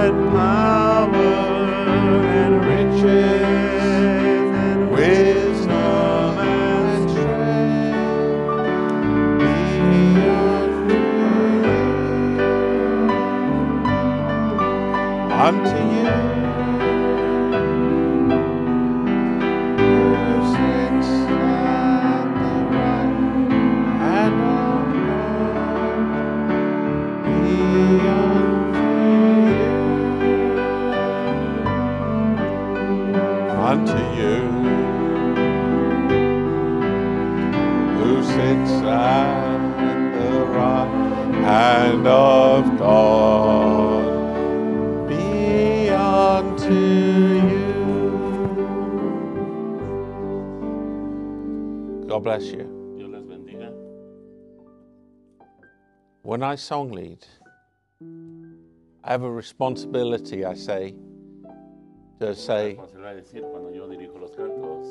and power and riches and wisdom and strength be unto you. Unto you, who sits at the right hand of God, be unto you. God bless you. Dios les bendiga. When I song lead, I have a responsibility, I say, to say, Responsabilidad de decir cuando yo dirijo los cantos,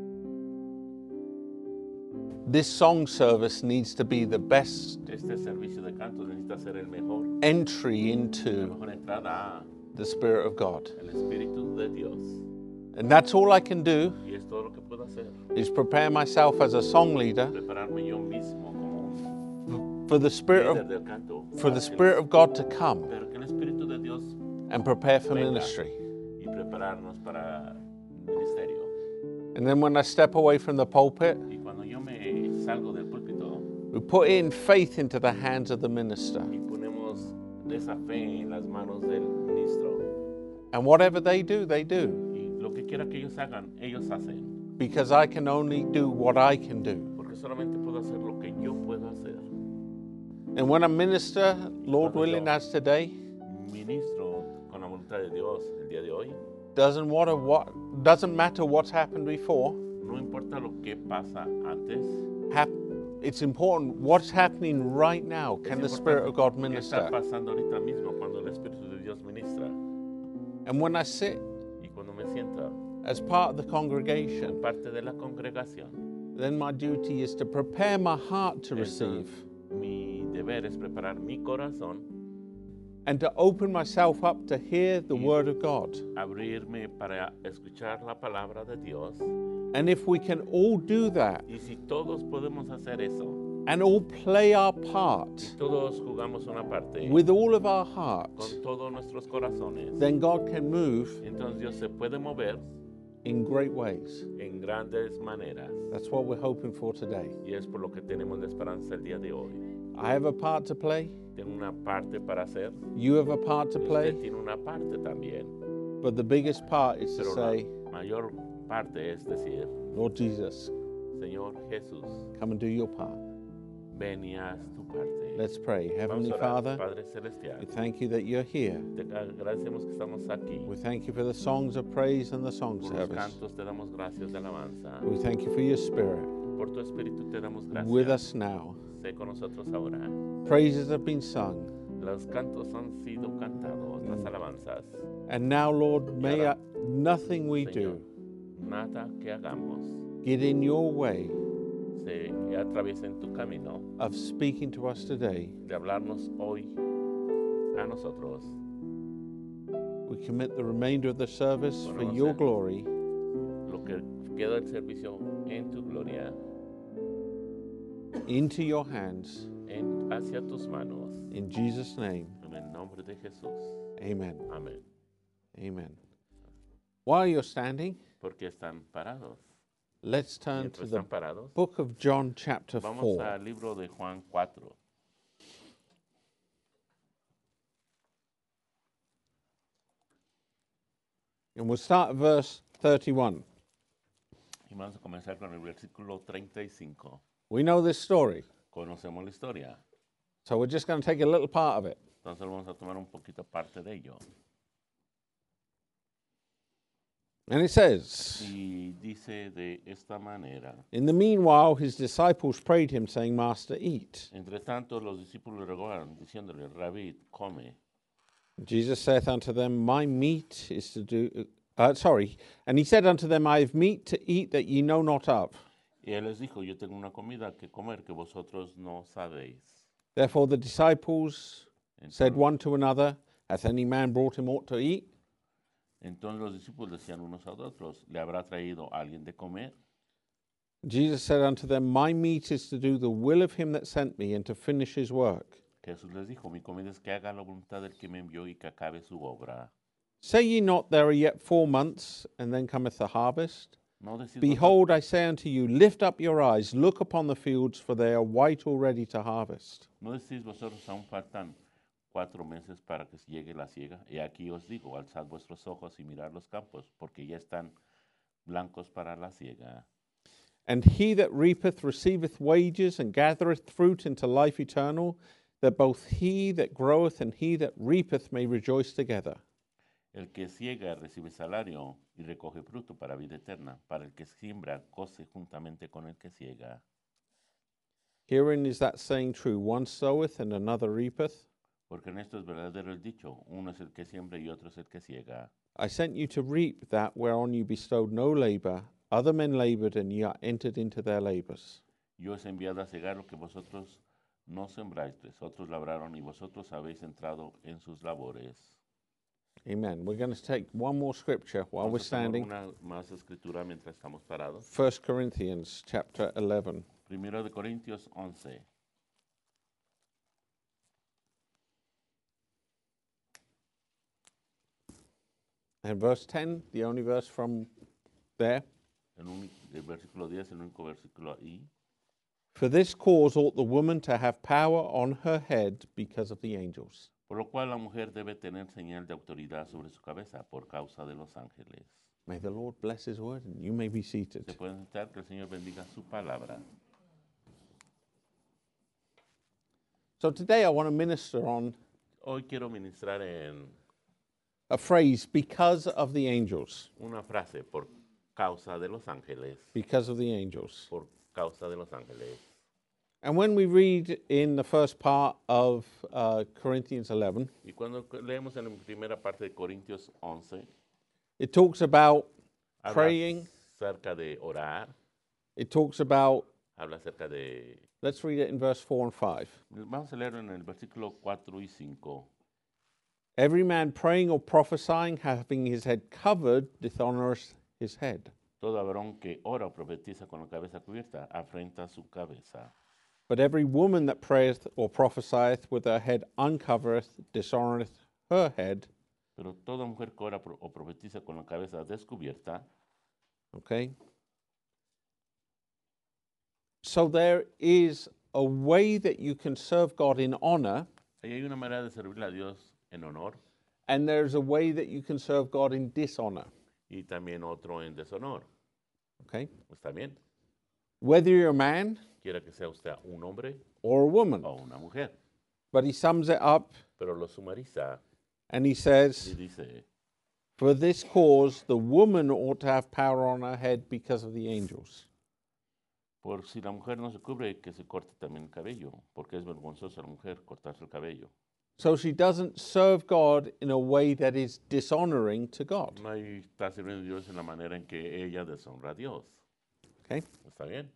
this song service needs to be the best este servicio de cantos necesita ser el mejor, entry la into mejor entrada the Spirit of God. al Espíritu de Dios. And that's all I can do, Y es todo lo que puedo hacer, is prepare myself as a song leader prepararme yo mismo como for the Spirit líder of, del canto, for the Spirit of God to come pero que el Espíritu de Dios and prepare for venga ministry. y prepararnos para el ministerio. And then when I step away from the pulpit, Y cuando yo me salgo del púlpito we put in faith into the hands of the minister. y ponemos esa fe en las manos del ministro, And whatever they do, they do. y lo que quiera que ellos hagan, ellos hacen, Because I can only do what I can do. porque solamente puedo hacer lo que yo puedo hacer. And when I minister, Lord willing, as today, Ministro con la voluntad de Dios el día de hoy, doesn't matter what's happened before. no importa lo que pasa antes, It's important what's happening right now. Can the Spirit of God ¿qué está minister? pasando ahorita mismo cuando el Espíritu de Dios ministra? And when I sit Y cuando me siento as part of the congregation, parte de la congregación, then my duty is to prepare my heart to entonces, receive mi deber es preparar mi corazón, and to open myself up to hear the Word of God. abrirme para escuchar la palabra de Dios. And if we can all do that Y si todos podemos hacer eso, and all play our part todos jugamos una parte with all of our heart, con todos nuestros corazones, then God can move entonces Dios se puede mover in great ways. en grandes maneras. That's what we're hoping for today. Y es por lo que tenemos la esperanza el día de hoy. I have a part to play. Tengo una parte para hacer. You have a part to Usted play. tiene una parte también. But the biggest part is to Pero say, la mayor parte es decir, Lord Jesus, Señor Jesús, come and do your part. ven y haz tu parte. Let's pray. Vamos Heavenly a orar. Father, Padre Celestial, we thank you that you're here. te agradecemos que estamos aquí. We thank you for the songs of praise and the song Por los service. cantos te damos gracias de alabanza. We thank you for your Spirit Por tu Espíritu te damos gracias. with us now. Sé con nosotros ahora. Praises have been sung. Los cantos han sido cantados, las alabanzas. And now, Lord, may nothing we Señor, do nada que hagamos get in your way se atraviese en tu camino of speaking to us today. de hablarnos hoy a nosotros. We commit the remainder of the service for Conoce. your glory. Lo que queda del servicio en tu gloria, Into your hands. hacia tus manos. In Jesus' name, En el nombre de Jesús. amen. Amén. Amen. While you're standing, Porque están parados. let's turn to Mientras the están parados, book of John, chapter vamos 4. al libro de Juan 4. And we'll start at verse 31. Y vamos a comenzar con el versículo 35. We know this story, Conocemos la historia. so we're just going to take a little part of it. Entonces vamos a tomar un poquito parte de ello. And it says, Y dice de esta manera: in the meanwhile, his disciples prayed him, saying, Master, eat. Entre tanto, los discípulos le rogaron, diciéndole: Rabí, come. Jesus saith unto them, my meat is to do... And he said unto them, I have meat to eat that ye know not of. Y él les dijo: Yo tengo una comida que comer que vosotros no sabéis. Therefore the disciples said Entonces, one to another, Hath any man brought him aught to eat? Entonces los discípulos decían unos a otros, ¿le habrá traído alguien de comer? Jesus said unto them, My meat is to do the will of him that sent me, and to finish his work. Jesús les dijo, mi comida es que haga la voluntad del que me envió y que acabe su obra. Say ye not, There are yet 4 months, and then cometh the harvest? No decís Behold, I say unto you, lift up your eyes, look upon the fields, for they are white already to harvest. ¿No decís vosotros aún faltan 4 meses para que llegue la siega? Y aquí os digo, alzad vuestros ojos y mirad los campos, porque ya están blancos para la siega. And he that reapeth receiveth wages, and gathereth fruit into life eternal, that both he that groweth and he that reapeth may rejoice together. El que ciega recibe salario y recoge fruto para vida eterna. Para el que siembra, goce juntamente con el que ciega. Herein is that saying true, one soweth and another reapeth. Porque en esto es verdadero el dicho, uno es el que siembra y otro es el que ciega. I sent you to reap that whereon you bestowed no labour. Other men laboured, and ye are entered into their labours. Yo os he enviado a cegar lo que vosotros no sembrasteis, otros labraron y vosotros habéis entrado en sus labores. Amen. We're going to take one more scripture while we're Vamos a tomar standing. una más escritura mientras estamos parados. 1 Corinthians chapter 11. Primero de Corintios 11. And verse 10, the only verse from there. El versículo 10, el único versículo ahí. For this cause ought the woman to have power on her head because of the angels. Por lo cual la mujer debe tener señal de autoridad sobre su cabeza por causa de los ángeles. May the Lord bless his word, and you may be Se seated. pueden sentar, que el Señor bendiga su palabra. So today I want to minister on Hoy quiero ministrar en a phrase, because of the angels. una frase, por causa de los ángeles. Because of the angels. Por causa de los ángeles. And when we read in the first part of Corinthians 11, Y cuando leemos en la primera parte de Corintios 11, it talks about habla praying. acerca de orar, It talks about, habla acerca de... let's read it in verse 4 and 5. Vamos a leer en el versículo 4 y 5. Every man praying or prophesying, having his head covered, dishonoreth his head. Todo varón que ora o profetiza con la cabeza cubierta afrenta su cabeza. But every woman that prayeth or prophesieth with her head uncovereth, dishonoreth her head. Pero toda mujer que ora o profetiza con la cabeza descubierta, Okay? So there is a way that you can serve God in honor, ahí hay una manera de servirle a Dios en honor and there's a way that you can serve God in dishonor. y también otro en deshonor. Okay? ¿Está bien? Whether you're a man Quiera que sea usted un hombre or a woman. o una mujer. But he sums it up Pero lo sumariza and he y says, dice, For this cause the woman ought to have power on her head because of the angels. por si la mujer no se cubre, que se corte también el cabello, porque es vergonzoso a la mujer cortarse el cabello. So she doesn't serve God in a way that is dishonoring to God. No hay, está sirviendo a Dios en la manera en que ella deshonra a Dios. Okay? ¿Está bien?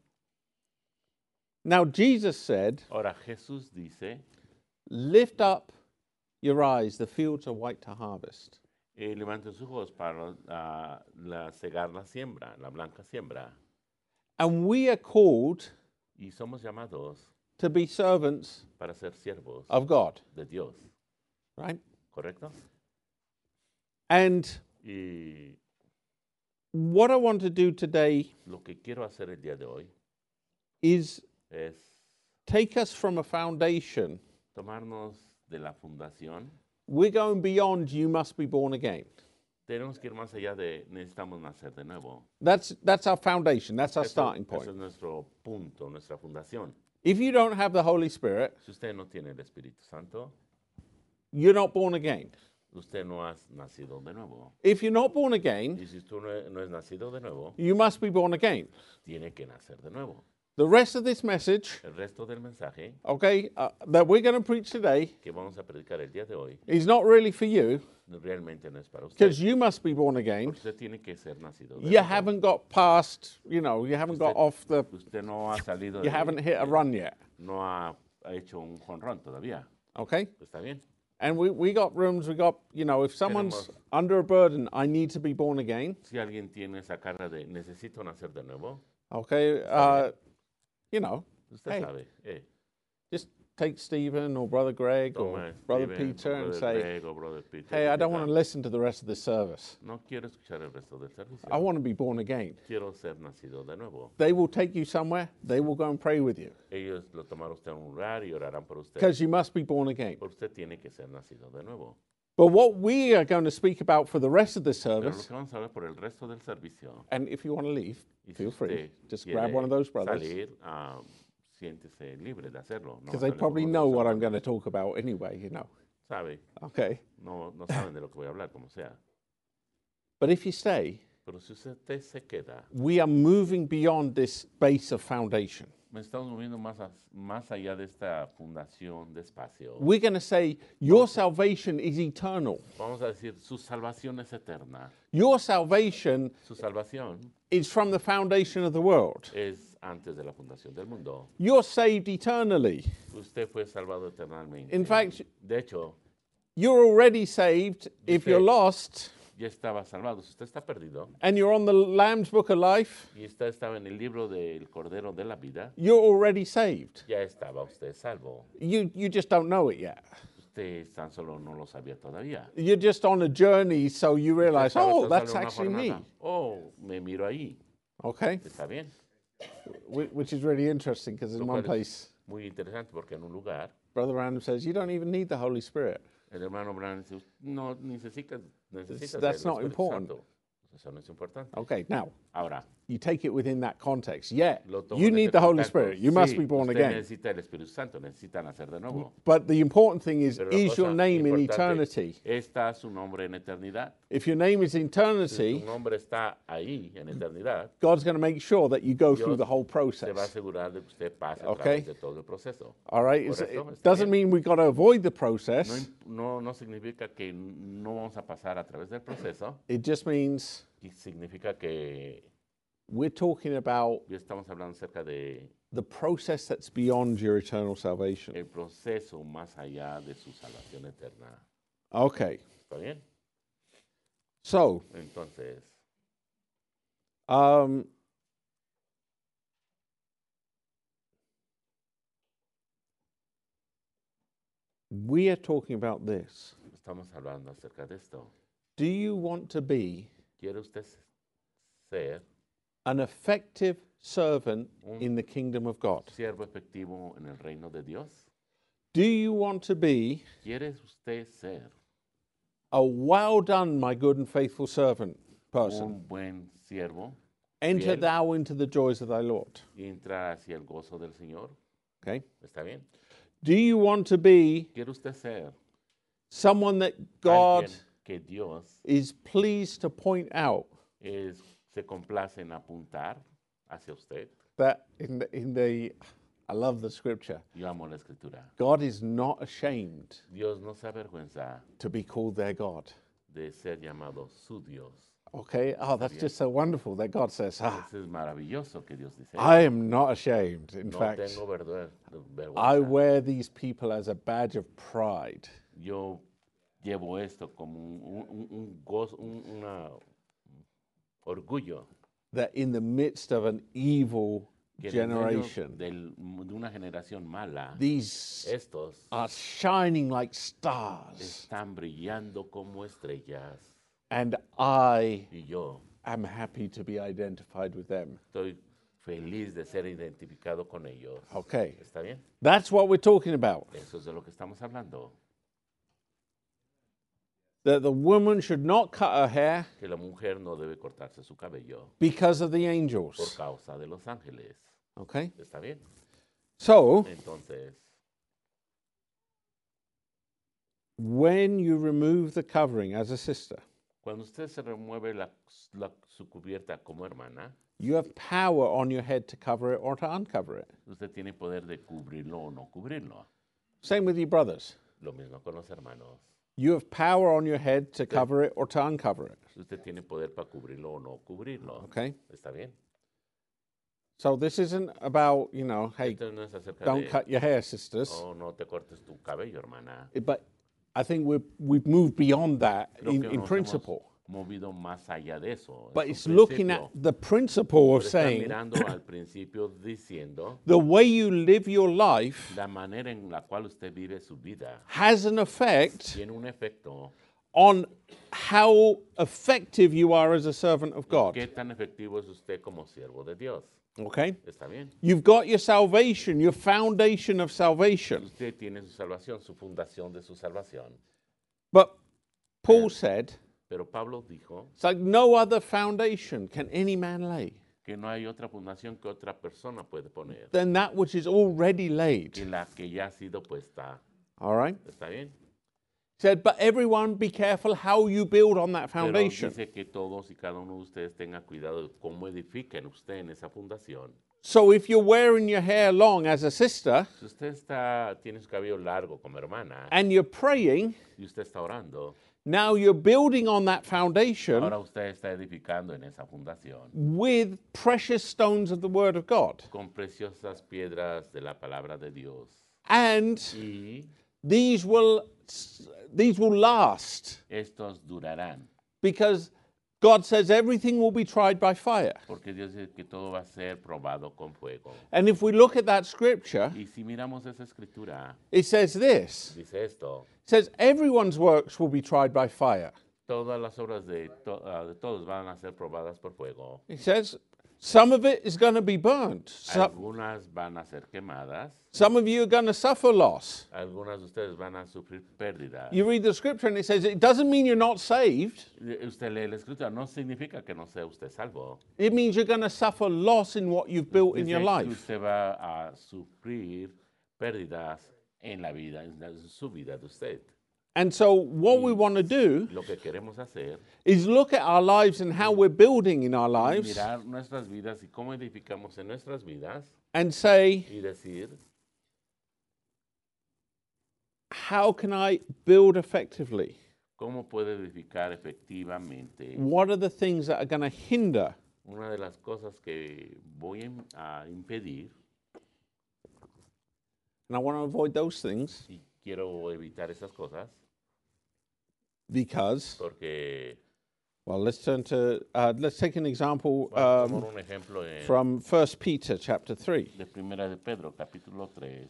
Now Jesus said, Ahora Jesús dice, Lift up your eyes, the fields are white to harvest. levante sus ojos para cegar la siembra, la blanca siembra. And we are called Y somos llamados to be servants para ser siervos of God, de Dios, right? ¿correcto? And Y what I want to do today lo que quiero hacer el día de hoy is es take us from a foundation. tomarnos de la fundación. We're going beyond you must be born again. Tenemos que ir más allá de necesitamos nacer de nuevo. That's our foundation. That's our Eso starting es point. nuestro punto, nuestra fundación. If you don't have the Holy Spirit, Si usted no tiene el Espíritu Santo, you're not born again. usted no ha nacido de nuevo. If you're not born again, Y si usted no es nacido de nuevo, you must be born again. tiene que nacer de nuevo. The rest of this message, El resto del mensaje okay, that we're going to preach today que vamos a predicar el día de hoy is not really for you realmente no es para usted. because you must be born again. Porque usted tiene que ser nacido de You nuevo. haven't got past, you haven't got off the, Usted no ha salido you haven't hit a run yet. no ha hecho un jonrón todavía. Okay? ¿Está bien? And we got rooms, we got, if someone's under a burden, I need to be born again. Si alguien tiene esa carga de necesito nacer de nuevo, Okay. usted Hey, sabe. just take Stephen or Brother Greg or Toma Brother Steven, Peter and Brother say, Greg o Brother Peter, hey, I don't diga, want to listen to the rest of the service. no quiero escuchar el resto del servicio. I want to be born again. Quiero ser nacido de nuevo. They will take you somewhere. They will go and pray with you Ellos lo tomarán usted a un lugar y orarán por usted. because you must be born again. Porque usted tiene que ser nacido de nuevo. But what we are going to speak about for the rest of the Pero lo service, que vamos a hablar por el resto del servicio, and if you want to leave, y si feel free. usted Just quiere grab one of those brothers salir, siéntese libre de hacerlo. No because va a they salir probably con know otros what I'm hermanos. going to talk about anyway, Sabe, Okay. no saben de lo que voy a hablar, como sea. But if you stay, Pero si usted se queda, we are moving beyond this base of foundation. me estamos moviendo más allá de esta fundación de espacio. We're going to say your salvation is eternal. Vamos a decir, su salvación es eterna. Your salvation Su salvación is from the foundation of the world. es antes de la fundación del mundo. You're saved eternally. Usted fue salvado eternamente. In fact, De hecho, you're already saved if you're lost ya estaba salvado. Si usted está perdido and you're on the Lamb's Book of Life, y usted estaba en el libro del Cordero de la Vida, you're already saved. ya estaba usted salvo. You just don't know it yet. Usted tan solo no lo sabía todavía. You're just on a journey, so you Usted realize, estaba oh, tan that's solo en una actually me. jornada. Oh, me miro ahí. Okay? Está bien. Which is really interesting because in Lo one cual es place, muy interesante porque en un lugar Brother Random says, you don't even need the Holy Spirit. el hermano Brown dice, no necesitas That's el not Espíritu important. Santo. Eso no es importante. Okay, now, Ahora, you take it within that context. Yeah, lo tomo you en need este the Holy contexto. Spirit. You must Sí, be born usted again. necesita el Espíritu Santo, necesita nacer de nuevo. But the important thing is Pero la your cosa name in importante, eternity? ¿está su nombre en eternidad? If your name is in Si su eternity, nombre está ahí en eternidad, God's going to make sure that you go through Dios the whole se va a process. asegurar de que usted pase a Okay. través de todo el proceso. All right? Correcto, It está doesn't bien. mean we've got to avoid the process. No significa que no vamos a pasar a través del proceso, It just means y significa que we're talking about ya estamos hablando acerca de the process that's beyond your eternal salvation. el proceso más allá de su salvación eterna. Okay. ¿Está bien? So, Entonces, we are talking about this. estamos hablando acerca de esto. Do you want to be ¿Quiere usted ser an effective servant in the kingdom of God? siervo efectivo en el reino de Dios? Do you want to be ¿Quiere usted ser a well done, my good and faithful servant person? un buen siervo? Enter fiel, thou into the joys of thy Lord. y entrar hacia el gozo del Señor? Okay. ¿Está bien? Do you want to be ¿Quiere usted ser someone that God alguien que Dios is pleased to point out se complace en apuntar hacia usted? that I love the scripture. Yo amo la escritura. God is not ashamed Dios no se avergüenza to be called their God. de ser llamado su Dios. Okay. Oh, that's just so wonderful that God says, Eso es maravilloso que Dios dice. I am not ashamed. In No fact, tengo I vergüenza. wear these people as a badge of pride. Yo llevo esto como un gozo, una orgullo That in the midst of an evil que en el medio generation, de una generación mala, these estos are shining like stars. están brillando como estrellas. And I Y yo am happy to be identified with them. estoy feliz de ser identificado con ellos. Okay. ¿Está bien? That's what we're talking about. Eso es de lo que estamos hablando. That the woman should not cut her hair Que la mujer no debe cortarse su cabello because of the por angels. causa de los ángeles. Okay. ¿Está bien? So, Entonces, when you remove the covering as a sister, cuando usted se remueve su cubierta como hermana, you have power on your head to cover it or to uncover it. usted tiene poder de cubrirlo o no cubrirlo. Same with your brothers. Lo mismo con los hermanos. You have power on your head to cover it or to uncover it. Usted tiene poder para cubrirlo o no cubrirlo. Okay. ¿Está bien? So this isn't about, hey, Esto no es acerca don't de, cut your hair, sisters. oh, no te cortes tu cabello, hermana. But I think we've moved beyond that Creo in que nos principle. hemos movido más allá de eso. But Es it's un looking at principio. the principle of Pero está saying mirando al principio diciendo the way you live your life la manera en la cual usted vive su vida has an effect tiene un efecto on how effective you are as a servant of en God. qué tan efectivo es usted como siervo de Dios. Okay? ¿Está bien? You've got your salvation, your foundation of salvation. Usted tiene su salvación, su fundación de su salvación. But Paul said, Pero Pablo dijo it's like no other foundation can any man lay que no hay otra fundación que otra persona puede poner than that which is already laid. que la que ya ha sido puesta. All right? ¿Está bien? He said, but everyone be careful how you build on that Pero foundation. dice que todos y cada uno de ustedes tengan cuidado de cómo edifiquen usted en esa fundación. So if you're wearing your hair long as a sister Si usted tiene su cabello largo como hermana and you're praying, y usted está orando, now you're building on that foundation ahora usted está edificando en esa fundación with precious stones of the Word of God. con preciosas piedras de la palabra de Dios. And Y these will last estos durarán, because God says everything will be tried by fire. porque Dios dice que todo va a ser probado con fuego. And if we look at that scripture, Y si miramos esa escritura, it says this. dice esto: It says everyone's works will be tried by fire. todas las obras de todos van a ser probadas por fuego. It says some of it is going to be burnt. Algunas van a ser quemadas, Some of you are going to suffer loss. algunas de ustedes van a sufrir pérdidas. You read the scripture and it says it doesn't mean you're not saved. Usted lee la escritura, no significa que no sea usted salvo. It means you're going to suffer loss in what you've built in Dice your que life. usted va a sufrir pérdidas en la vida, en su vida de usted. And so what we want to do Lo que queremos hacer is look at our lives and how we're building in our es lives mirar nuestras vidas y cómo edificamos en nuestras vidas and say, y decir, how can I build effectively? ¿cómo puedo edificar efectivamente? What are the things that are going to hinder? Una de las cosas que voy a impedir, And I want to avoid those things y quiero evitar esas cosas, because, porque well, let's take an example vamos a tomar un ejemplo from 1 Peter chapter 3. de Primera de Pedro, capítulo 3.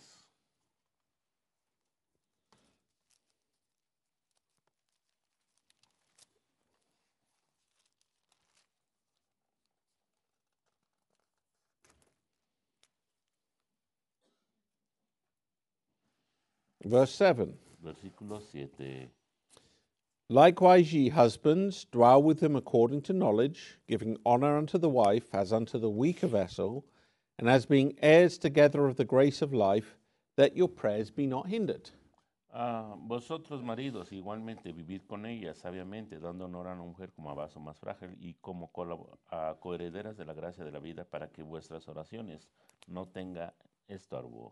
Verse 7. Versículo 7. Likewise, ye husbands, dwell with them according to knowledge, giving honor unto the wife as unto the weaker vessel, and as being heirs together of the grace of life, that your prayers be not hindered. Vosotros maridos igualmente vivid con ella sabiamente, dando honor a la mujer como a vaso más frágil y como coherederas de la gracia de la vida, para que vuestras oraciones no tenga estorbo.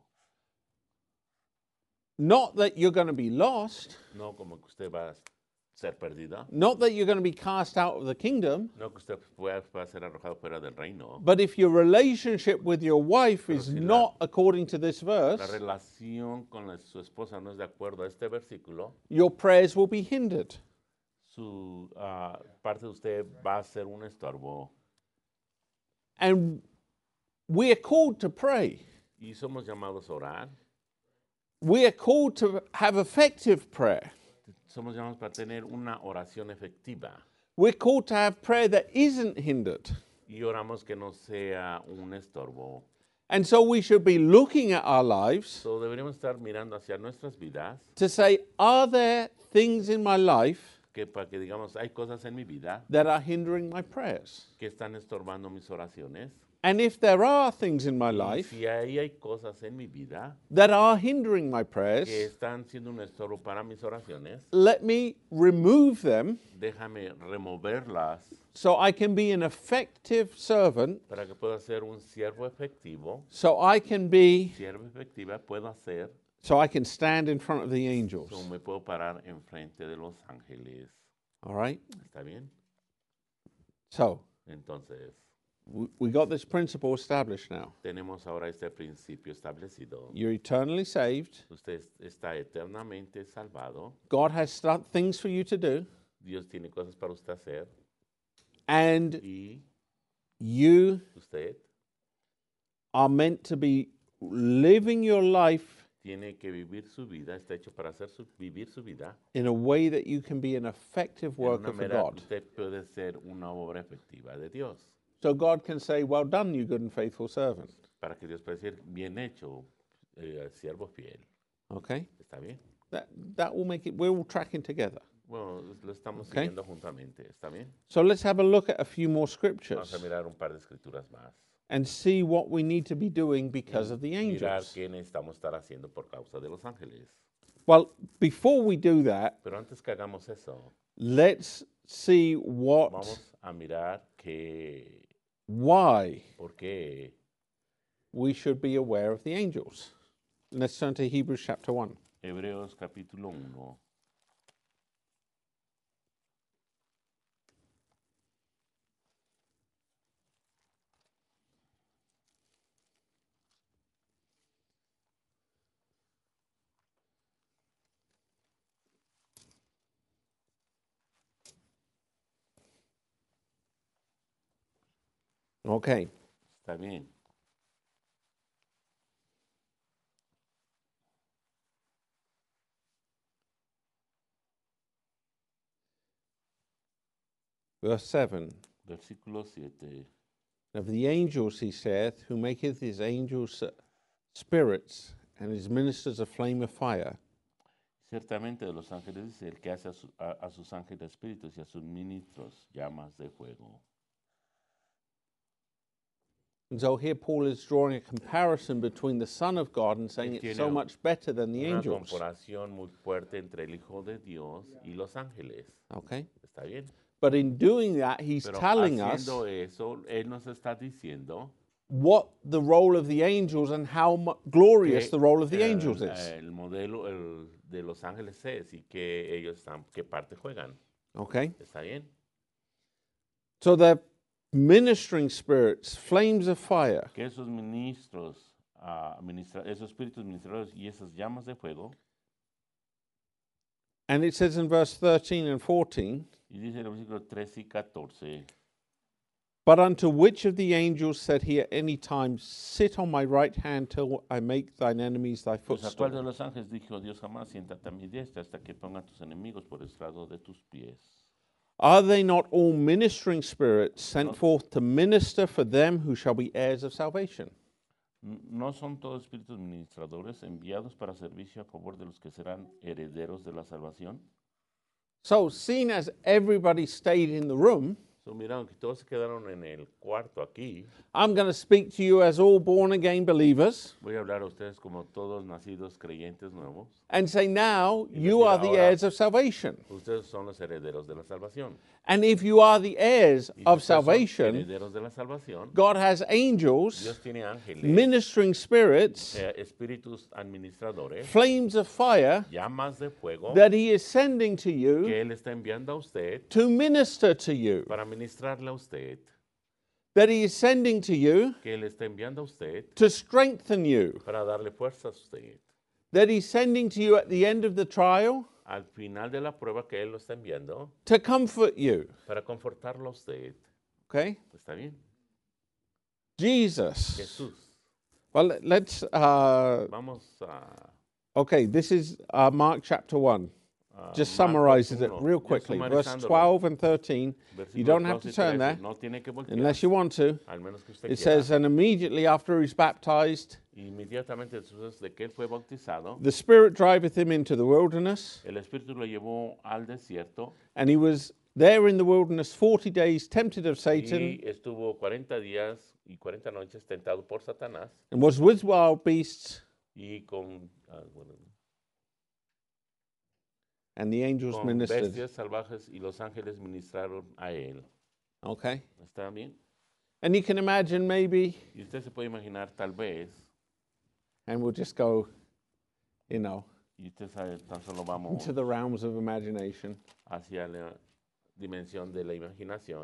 Not that you're going to be lost, No como que usted va a ser perdida, not that you're going to be cast out of the kingdom, no que usted va a ser arrojado fuera del reino. but if your relationship with your wife is si la- not according to this La verse, relación con su esposa no es de acuerdo a este versículo, your prayers will be hindered. su parte de usted va a ser un estorbo. And we are called to pray. Y somos llamados a orar, We are called to have effective prayer. somos llamados para tener una oración efectiva. We're called to have prayer that isn't hindered. Y oramos que no sea un estorbo. And so we should be looking at our lives So, deberíamos estar mirando hacia nuestras vidas, to say, are there things in my life que para que digamos, hay cosas en mi vida that are hindering my prayers? que están estorbando mis oraciones. And if there are things in my Y life si hay cosas en mi vida that are hindering my que prayers, están siendo un estorbo para mis oraciones, let me remove them déjame removerlas so I can be an effective servant, para que pueda ser un siervo efectivo. so I can be, Siervo efectiva puedo hacer, so I can stand in front of the angels. so me puedo parar enfrente de los ángeles. All right? ¿Está bien? So, Entonces, we got this principle established now. Tenemos ahora este principio establecido. You're eternally saved. Usted está eternamente salvado. God has things for you to do. Dios tiene cosas para usted hacer. And Y you usted are meant to be living your life tiene que vivir su vida. Está hecho para vivir su vida. in a way that you can be an effective En una worker for manera God. usted puede ser una obra efectiva de Dios. So God can say, well done, you good and faithful servant. Para que Dios pueda decir, bien hecho, siervo fiel. Okay? ¿Está bien? That will make it, we're all tracking together. Bueno, lo estamos Okay. siguiendo juntamente. ¿Está bien? So let's have a look at a few more Vamos scriptures a mirar un par de escrituras más. and see what we need to be doing because of the Mirar angels. qué necesitamos estar haciendo por causa de los ángeles. Well, before we do that, Pero antes que hagamos eso, let's see what, vamos a mirar why por qué we should be aware of the angels. Let's turn to Hebrews chapter 1. Hebreos capítulo 1. Okay. Está bien. Verse 7. Versículo 7. Of the angels, he saith, who maketh his angels spirits and his ministers a flame of fire. Ciertamente de los ángeles dice el que hace a sus ángeles espíritus y a sus ministros llamas de fuego. And so here Paul is drawing a comparison between the Son of God and saying it's so Tiene much better than the Una angels. comparación muy fuerte entre el Hijo de Dios y los ángeles. Okay? ¿Está bien? But in doing that, he's Pero telling us haciendo eso, Él nos está diciendo what the role of the angels and how glorious que the role of the angels is. el modelo de los ángeles es y que ellos están, qué parte juegan. Okay? ¿Está bien? So they're ministering spirits, flames of fire. Que esos ministros, esos espíritus ministradores y esas llamas de fuego, And it says in verse 13 and 14, y dice el versículo 13 y 14, but unto which of the angels said he at any time, sit on my right hand till I make thine enemies thy pues a cuál de footstool? los ángeles dijo Dios jamás, siéntate a mi diestra hasta que ponga a tus enemigos por estrado de tus pies. Are they not all ministering spirits sent forth to minister for them who shall be heirs of salvation? ¿No son todos espíritus ministradores enviados para servicio a favor de los que serán herederos de la salvación? So, seeing as everybody stayed in the room, So, miraron que todos se quedaron en el cuarto aquí. I'm going to speak to you as all born again believers Voy a hablar a ustedes como todos nacidos creyentes nuevos. and say, now Y you decir, are the ahora, heirs of salvation. Ustedes son los herederos de la salvación. And if you are the heirs Y si of ustedes son salvation, herederos de la salvación, God has angels, Dios tiene ángeles, ministering spirits, espíritus administradores, flames of fire llamas de fuego that He is sending to you que Él está enviando a usted to minister to you, para ministrarle a usted, that He is sending to you que Él está enviando a usted to strengthen you, para darle fuerza a usted. that He's sending to you at the end of the trial Al final de la prueba que Él lo está enviando to comfort you. para confortarlo a usted. Okay? ¿Está bien? Jesus. Jesús. Well, let's. Vamos a Okay, this is Mark chapter 1. Just summarizes it real quickly. Verse 12 and 13. You don't have to turn there No tiene que voltear, unless you want to. al menos que usted It quiera. says, and immediately after he's baptized, Inmediatamente después de que él fue bautizado, the Spirit driveth him into the wilderness, el Espíritu lo llevó al desierto and he was there in the wilderness 40 days, tempted of Satan, y estuvo 40 días y 40 noches tentado por Satanás and was with wild beasts, y con and the angels ministered. bestias salvajes y los ángeles ministraron a él. Okay? ¿Está bien? And you can imagine maybe, Y usted se puede imaginar tal vez, and we'll just go, you know, y usted sabe, tan solo vamos into the realms of imagination. hacia la dimensión de la imaginación.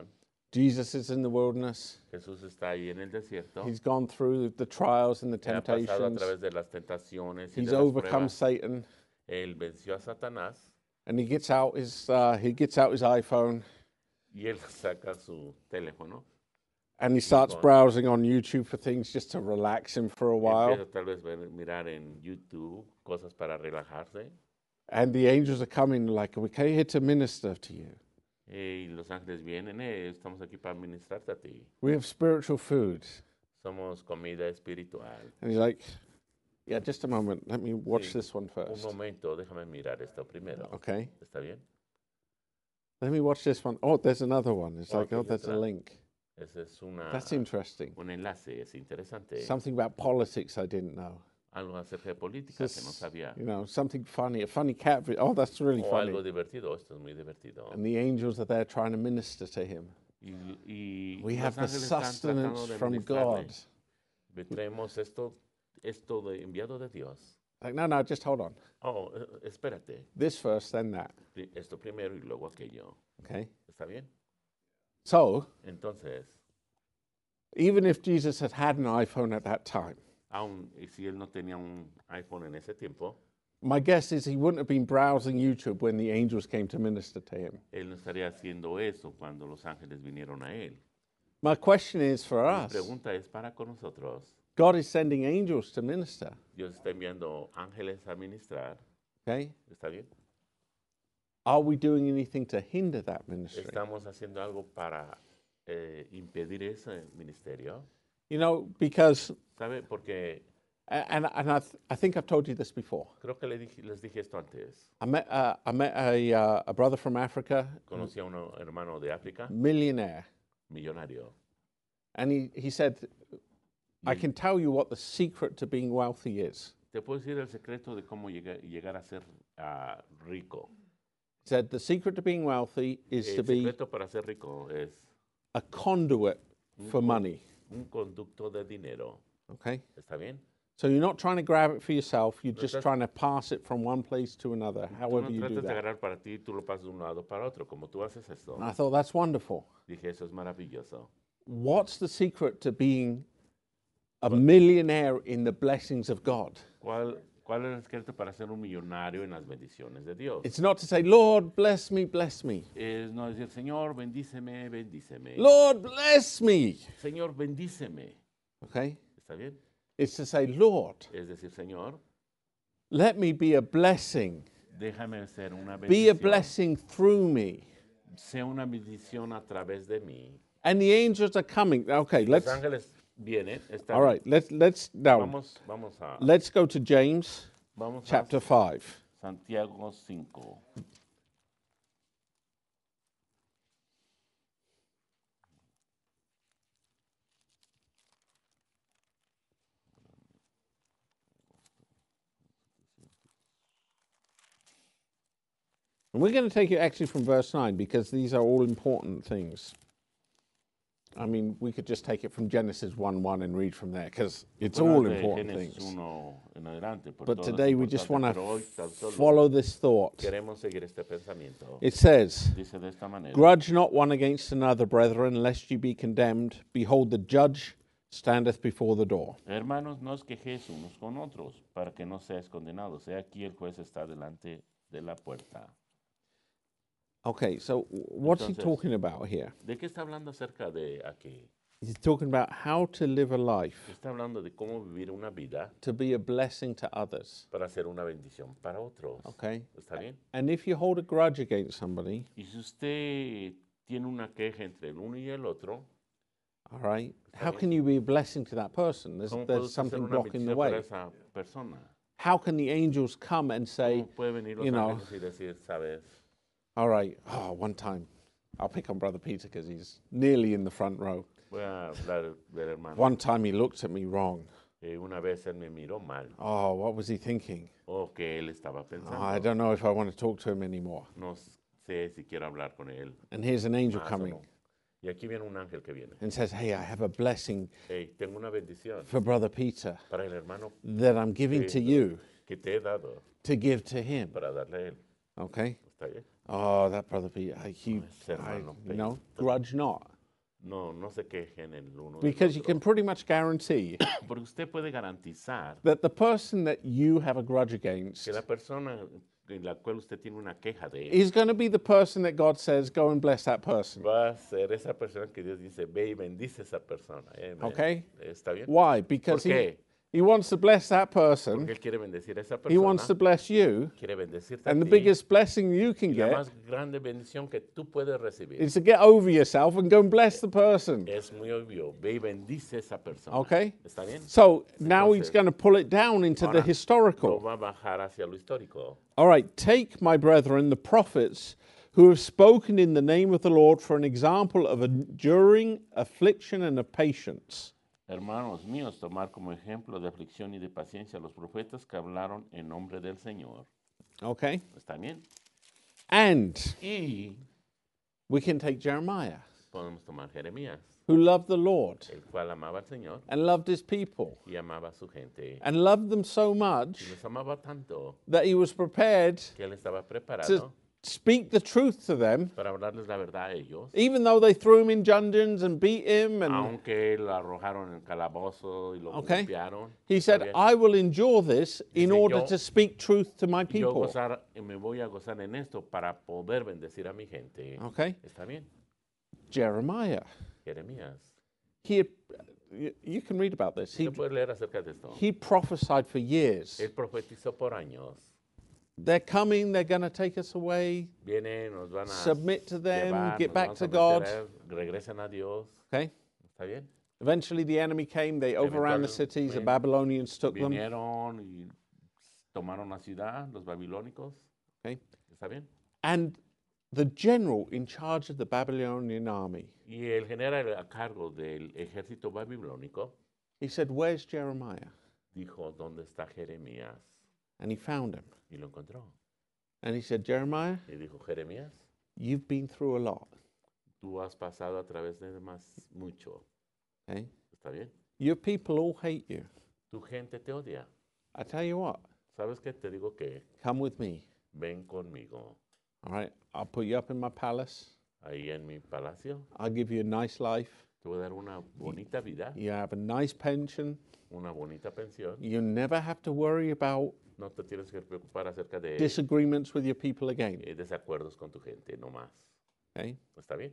Jesus is in the wilderness. Jesús está ahí en el desierto. He's gone through the trials and the Él ha pasado a temptations. través de las tentaciones y He's de las overcome pruebas. Satan, Él venció a Satanás and he gets out his iPhone, y él saca su teléfono. and he starts Gone. browsing on YouTube for things just to relax him for a while. Empieza tal vez mirar en YouTube cosas para relajarse. And the angels are coming like, we're here to minister to you. Y los ángeles vienen, estamos aquí para ministrarte a ti. We have spiritual food. Somos comida espiritual. And he's like, yeah, just a moment. Let me watch Sí, this one Un first. momento, déjame mirar esto primero. Okay. ¿Está bien? Let me watch this one. Oh, there's another one. It's like, Okay, oh, there's a otra. link. Ese es That's interesting. un enlace, es interesante. Something about politics I didn't know. Algo acerca de política que no Just, sabía. you know, something funny, a funny cat video. Oh, that's really O funny. algo divertido, esto es muy divertido. And the angels are there trying to minister to him. Y We los have the ángeles están sustenance tratando de from ministrarle. God. Traemos esto de enviado de Dios. Like, no, just hold on. Oh, espérate. This first, then that. Esto primero y luego aquello. Okay. ¿Está bien? So, Entonces, even if Jesus had had an iPhone at that time, aun si él no tenía un iPhone en ese tiempo, my guess is he wouldn't have been browsing YouTube when the angels came to minister to him. él no estaría haciendo eso cuando los ángeles vinieron a él. My question is for Mi us. pregunta es para con nosotros. God is sending angels to minister. Dios está enviando ángeles a ministrar. Okay? ¿Está bien? Are we doing anything to hinder that ministry? Estamos haciendo algo para impedir ese ministerio. You know, because, ¿Sabe? Porque and I think I've told you this before. creo que les dije esto antes. I met a brother from Africa, Conocí a un hermano de África, millionaire, millonario. and he said, I can tell you what the secret to being wealthy is. Te puedo decir el secreto de cómo llegar a ser rico. He said, the secret to being wealthy is to El be secreto para ser rico es a conduit for money. un conducto de dinero. Okay? ¿Está bien? So you're not trying to grab it for yourself, you're just estás- trying to pass it from one place to another, Tú however no you do tratas de that. agarrar para ti, tú lo pasas de un lado para otro. Como tú haces esto, And I thought, that's wonderful. dije, eso es maravilloso. What's the secret to being a millionaire in the blessings of God? ¿Cuál es el secreto para ser un millonario en las bendiciones de Dios? It's not to say, Lord, bless me, bless me. Es no decir, Señor, bendíceme, bendíceme. Lord, bless me. Señor, bendíceme. Okay? ¿Está bien? It's to say, Lord, Es decir, Señor, let me be a blessing. déjame ser una Be a bendición. blessing through me. Sea una bendición a través de mí. And the angels are coming. Okay, Los let's ángeles vienen. Está all right, let's now let's go to James vamos chapter a 5. Santiago 5. And we're going to take it actually from verse 9 because these are all important things. I mean, we could just take it from Genesis 1:1 and read from there because it's all De important Génesis things. 1 en adelante, por But todo es today we just want importante, to pero hoy tan solo follow this thought. queremos seguir este pensamiento. It says, Dice de esta manera. grudge not one against another, brethren, lest you be condemned. Behold, the judge standeth before the door. Hermanos, no os quejéis unos con otros, para que no seáis condenados. He aquí el juez está delante de la puerta. Okay, so what's he Entonces- talking about here? ¿De qué está hablando acerca de aquí? He's talking about how to live a life Está hablando de cómo vivir una vida to be a blessing to others. para ser una bendición para otros. Okay? ¿Está bien? And if you hold a grudge against somebody, Y si usted tiene una queja entre el uno y el otro, all right, how can you be a blessing to that person? ¿cómo puede There's usted ser something una blocking the bendición para way. esa persona? How can the angels come and say, ¿Cómo puede venir los you know, ángeles y decir, sabes, all right, one time, I'll pick on Brother Peter because he's nearly in the front row. voy a hablar del hermano? One time he looked at me wrong. Una vez él me miró mal, Oh, what was he thinking? o que él estaba Oh, I pensando. don't know if I want to talk to him anymore. No sé si quiero hablar con él. And here's an angel más o coming no. Y aquí viene un ángel que viene. and says, hey, I have a blessing Hey, tengo una bendición for Brother Peter para el hermano that I'm giving to you que te he dado to give to him. para darle a él. Okay? ¿Está bien? Oh, that Brother Peter, Ese hermano you know, Pedro. grudge not. no se quejen el uno del because you otro. can pretty much guarantee Porque usted puede garantizar that the person that you have a grudge against que la persona en la cual usted tiene una queja de él is going to be the person that God says, go and bless that person. va a ser esa persona que Dios dice, ve y bendice a esa persona. Amen. Okay? ¿Está bien? Why? Because ¿Por qué? he wants to bless that Porque person. Él quiere bendecir a esa He wants to persona, bless you. quiere bendecirte a And the ti. biggest blessing you can Y la get más grande bendición que tú puedes recibir is to get over yourself and go and bless the person. es muy obvio. Ve y bendice a esa persona. Okay? ¿Está bien? So now he's Entonces, going to pull it down into the Ahora, lo historical. va a bajar hacia lo histórico. All right, take, my brethren, the prophets who have spoken in the name of the Lord for an example of enduring affliction and of patience. Hermanos míos, tomar como ejemplo de aflicción y de paciencia a los profetas que hablaron en nombre del Señor. Okay? ¿Está bien? And Y we can take Jeremiah, podemos tomar Jeremías, who loved the Lord el cual amaba al Señor and loved his people y amaba a su gente. and loved them so Y much los amaba tanto that he was prepared que él estaba to preparado speak the truth to them, para hablarles la verdad a ellos. even though they threw him in dungeons and beat him. And Aunque lo arrojaron en el calabozo y lo Okay. golpearon. he está said, bien. I will endure this in Dice, order yo- to speak truth to my Yo people. me voy a gozar en esto para poder bendecir a mi gente. Okay? ¿Está bien? Jeremiah. Jeremías. He had, you can read about this. Usted puede leer acerca de esto. He prophesied for years. Él profetizó por años. They're coming, they're going to take us away. Vienen, nos van a Submit to them, llevar, get nos back vamos to a God. meter a él, regresen a Dios. Okay? ¿Está bien? Eventually the enemy came, they overran the cities, the Babylonians took them. Vinieron y tomaron la ciudad, los babilónicos. Okay? ¿Está bien? And the general in charge of the Babylonian army, Y el general a cargo del ejército babilónico he said, where's Jeremiah? dijo, ¿dónde está Jeremías? And he found him. Y lo encontró. And he said, Jeremiah, Y dijo, Jeremías, you've been through a lot. tú has pasado a través de más mucho. Okay? ¿Está bien? Your people all hate you. Tu gente te odia. I tell you what, ¿Sabes qué? Te digo que come with me. ven conmigo. All right? I'll put you up in my palace. Ahí en mi palacio I'll give you a nice life. te voy a dar una bonita vida, You have a nice pension. una bonita pensión. You never have to worry about No te tienes que preocupar acerca de disagreements with your people again. desacuerdos con tu gente, no más. Okay? ¿Está bien?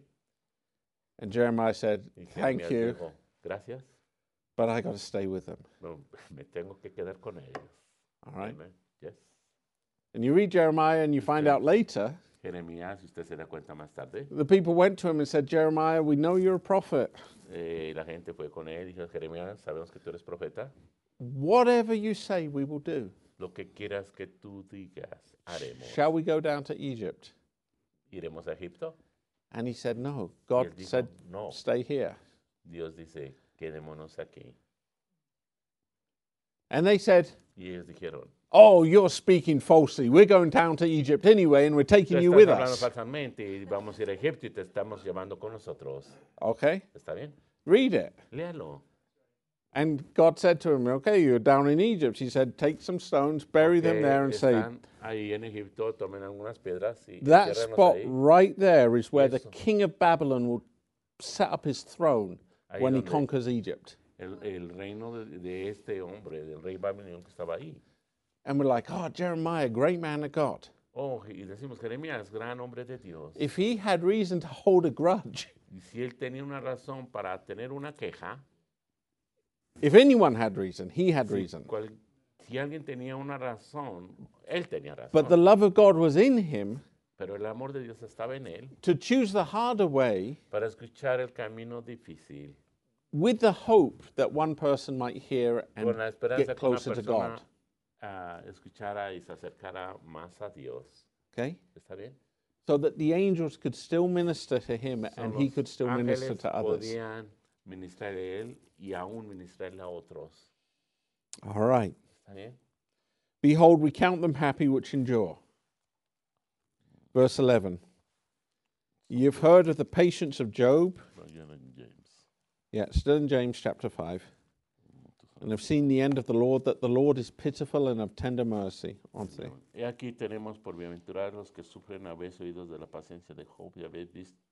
And Jeremiah said, Y thank Jeremías you, dijo, gracias, but I got to stay with them. no, me tengo que quedar con ellos. All right? Amen. Yes. And you read Jeremiah and you find out later, Jeremías, si usted se da cuenta más tarde, the people went to him and said, Jeremiah, we know you're a prophet. la gente fue con él y dijo, Jeremías, sabemos que tú eres profeta. Whatever you say, we will do. Lo que quieras que tú digas, haremos. Shall we go down to Egypt? ¿Iremos a Egipto? And he said, no. Y God él dijo, said, no. stay here. Dios dice, quedémonos aquí. And they said, Y ellos dijeron, oh, you're speaking falsely. We're going down to Egypt anyway, and we're taking tú you estás with hablando us. falsamente y vamos a ir a Egipto y te estamos llevando con nosotros. Okay? ¿Está bien? Read it. Léalo. And God said to him, okay, you're down in Egypt. He said, take some stones, bury them Que there, and say, están ahí en Egipto, tomen algunas piedras y that entiérrenlos spot ahí. right there is where the Eso. king of Babylon will set up his throne Ahí when he donde- conquers Egypt. El reino de este hombre, del rey babilonio que estaba ahí. And we're like, oh, Jeremiah, great man of God. Oh, y decimos, Jeremías, gran hombre de Dios. If he had reason to hold a grudge, Y si él tenía una razón para tener una queja, if anyone had reason, he had reason. si alguien tenía una razón, él tenía razón. But the love of God was in him Pero el amor de Dios estaba en él to choose the harder way para escuchar el camino difícil, with the hope that one person might hear and con la esperanza get que una closer to persona God. Escuchara y se acercara más a Dios. Okay? ¿Está bien? So that the angels could still minister to him So and he los could still minister ángeles to others. podían ministrarle a él y aún ministrarle a otros. All right. ¿Está bien? Behold, we count them happy which endure. Verse 11. You've heard of the patience of Job. No, yo no, James. Yeah, still in James chapter 5. And have seen the end of the Lord, that the Lord is pitiful and of tender mercy. 11. Y aquí tenemos por bienaventurados los que sufren, habéis oído de la paciencia de Job y habéis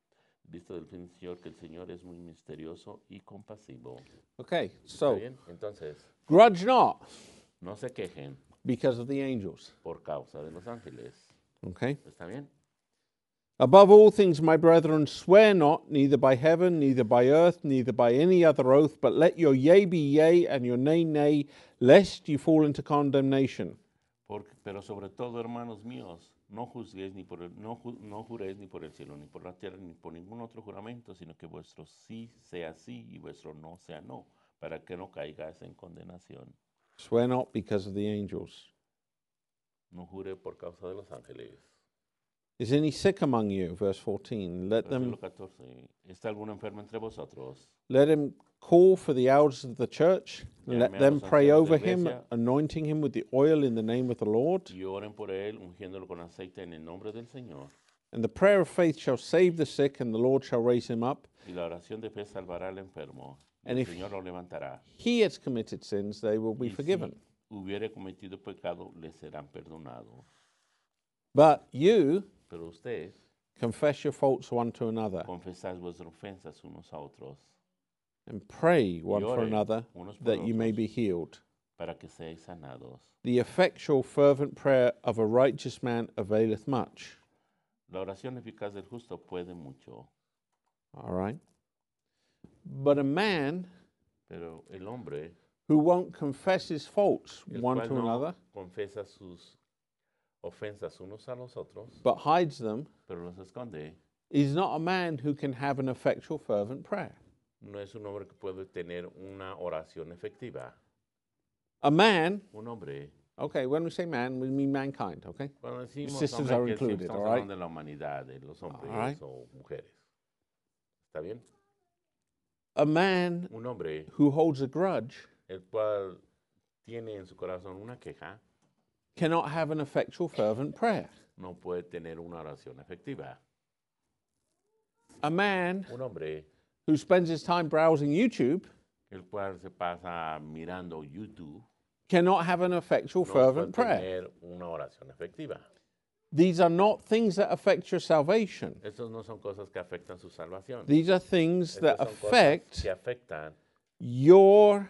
Visto del fin del Señor que el Señor es muy misterioso y compasivo. Okay, ¿Está so bien? Entonces, grudge not no se quejen because of the angels. por causa de los ángeles. Okay. ¿Está bien? Above all things, my brethren, swear not, neither by heaven, neither by earth, neither by any other oath, but let your yea be yea and your nay nay, lest you fall into condemnation. Pero sobre todo, hermanos míos, no juzguéis ni por el, no juréis ni por el cielo, ni por la tierra, ni por ningún otro juramento, sino que vuestro sí sea sí y vuestro no sea no, para que no caigáis en condenación. Swear not because of the angels. No jure por causa de los ángeles. Is any sick among you? Verse 14. Versículo 14. ¿Está alguno enfermo entre vosotros? Let him call for the elders of the church, and let Llame a them los pray ancianos de over him, iglesia. anointing him with the oil in the name of the Lord. Y oren por él, ungiéndolo con aceite en el nombre del Señor. And the prayer of faith shall save the sick, and the Lord shall raise him up. Y la oración de fe salvará al enfermo, y And el if Señor lo levantará. he has committed sins, they will be Y forgiven. si hubiere cometido pecado, le serán perdonados. But you Pero ustedes confess your faults one to another, confesad vuestras ofensas unos a otros, and pray one y for oren another, unos por that you may otros, be healed. para que seáis sanados. The effectual, fervent prayer of a righteous man availeth much. La oración eficaz del justo puede mucho, All right? But a man pero el hombre, who won't confess his faults el one cual to no another, confesa sus ofensas unos a los otros, but hides them, pero los esconde, is not a man who can have an effectual, fervent prayer. no es un hombre que puede tener una oración efectiva. A man, Un hombre, okay, when we say man, we mean mankind, okay? cuando decimos Sisters hombre, are que included, siempre estamos all right? hablando de la humanidad, de los hombres right. o mujeres. ¿Está bien? A man Un hombre, who holds a grudge el cual tiene en su corazón una queja, cannot have an effectual, fervent prayer. no puede tener una oración efectiva. A man Un hombre, who spends his time browsing YouTube el cual se pasa mirando YouTube, cannot have an effectual, no puede fervent prayer. tener una oración efectiva. These are not things that affect your salvation. Estas no son cosas que afectan su salvación. These are things that Estas son cosas affect que afectan your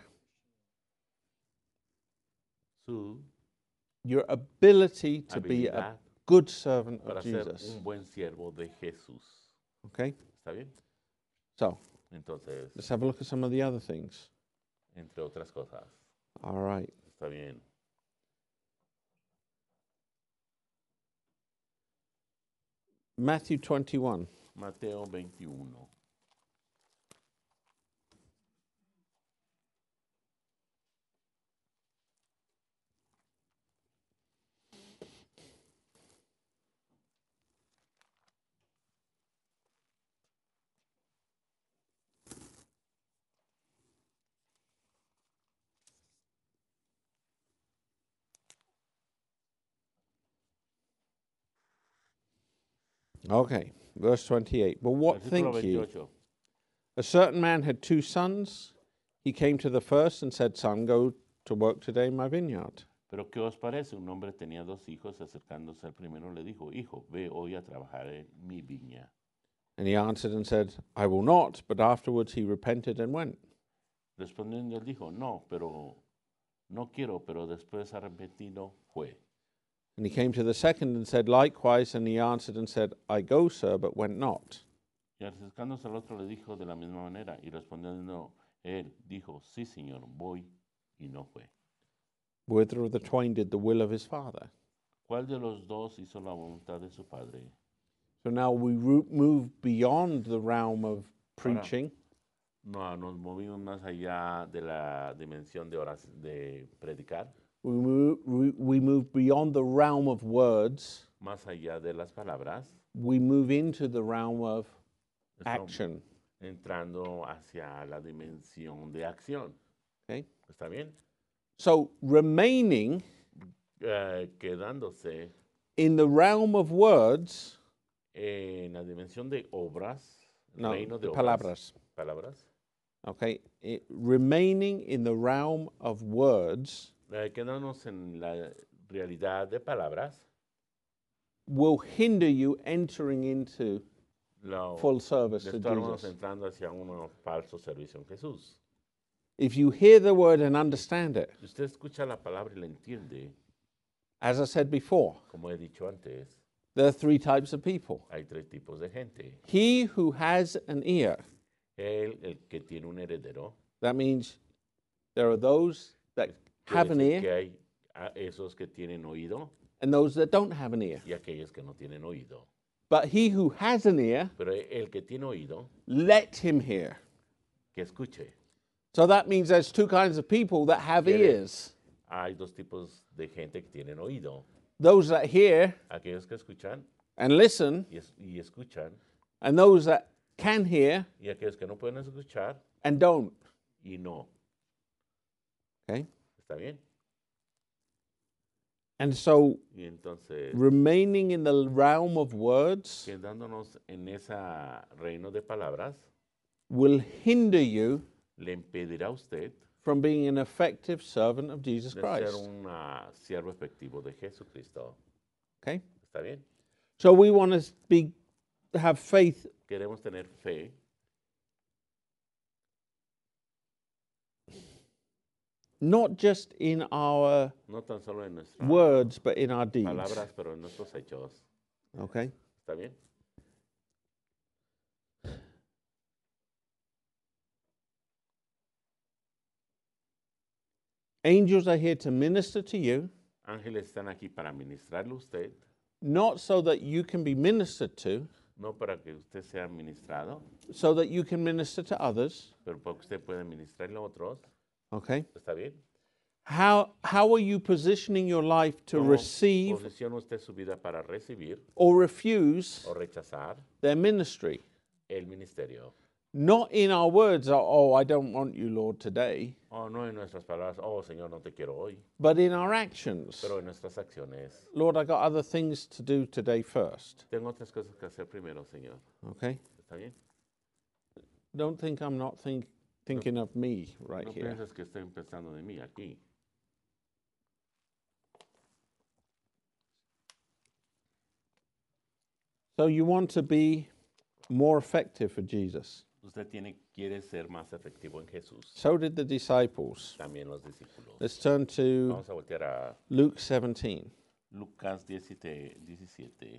su ability to be a habilidad good servant para of ser Jesus. un buen siervo de Jesús. Okay? ¿Está bien? So, Entonces, let's have a look at some of the other things. entre otras cosas, All right. está bien. Matthew 21. Mateo 21. Okay, verse 28. But what Versículo think ye? 28. A certain man had 2 sons. He came to the first and said, Son, go to work today in my vineyard. Pero ¿qué os parece? Un hombre tenía 2 hijos, acercándose al primero le dijo, hijo, ve hoy a trabajar en mi viña. And he answered and said, I will not. But afterwards he repented and went. Respondiendo él dijo, no quiero, pero después arrepentido fue. And he came to the second and said likewise. And he answered and said, I go, sir, but went not. Y acercándose al otro le dijo de la misma manera, y respondiendo él dijo, sí, señor, voy, y no fue. Whither of the twain did the will of his father? ¿Cuál de los dos hizo la voluntad de su padre? So now we move beyond the realm of preaching. No, nos movimos más allá de la dimensión de predicar, We move beyond the realm of words. más allá de las palabras, We move into the realm of estamos action. entrando hacia la dimensión de acción. Okay? ¿Está bien? So remaining Quedándose in the realm of words, en la dimensión de obras, no, reino de the obras, palabras. Okay, remaining in the realm of words quedándonos en la realidad de palabras, will hinder you entering into full service to estamos Jesus. entrando hacia un falso servicio en Jesús. If you hear the word and understand it, Si usted escucha la palabra y la entiende, as I said before, como he dicho antes, there are three types of people. hay tres tipos de gente. He who has an ear, El que tiene un heredero, that means there are those that quiere have an decir ear que hay a esos que tienen oído and those that don't have an ear. y aquellos que no tienen oído. But he who has an ear, Pero el que tiene oído, let him hear. que escuche. So that means there's two kinds of people that have Quiere- ears. Hay dos tipos de gente que tienen oído. Those that hear Aquellos que escuchan and listen, y escuchan, and those that can hear y aquellos que no pueden escuchar and don't. y no. Okay? ¿Está bien? And so Y entonces, remaining in the realm of words quedándonos en ese reino de palabras, will hinder you le impedirá a usted from being an effective servant of Jesus de ser Christ. un siervo efectivo de Jesucristo. Okay? ¿Está bien? So we want to have faith Queremos tener fe, not just in our no tan solo en nuestras words, but in our deeds. palabras, pero en nuestros hechos. Okay? ¿Está bien? Angels are here to minister to you, Ángeles están aquí para ministrarle a usted, not so that you can be ministered to, no para que usted sea ministrado, so that you can minister to others. pero para que usted pueda ministrarle a otros. Okay? ¿Está bien? How are you positioning your life to ¿Cómo receive posiciona usted su vida para recibir or refuse o rechazar their ministry? el ministerio? Not in our words, oh, I don't want you, Lord, today, O no en nuestras palabras, oh Señor, no te quiero hoy, but in our actions. pero en nuestras acciones. Lord, I got other things to do today first. Tengo otras cosas que hacer primero, Señor. Okay? ¿Está bien? Don't think I'm not thinking of me right No here. piensas que estoy pensando de mí aquí. So you want to be more effective for Jesus. Usted quiere ser más efectivo en Jesús. So did the disciples. También los discípulos. Let's turn to Vamos a voltear a Luke 17. Lucas 17.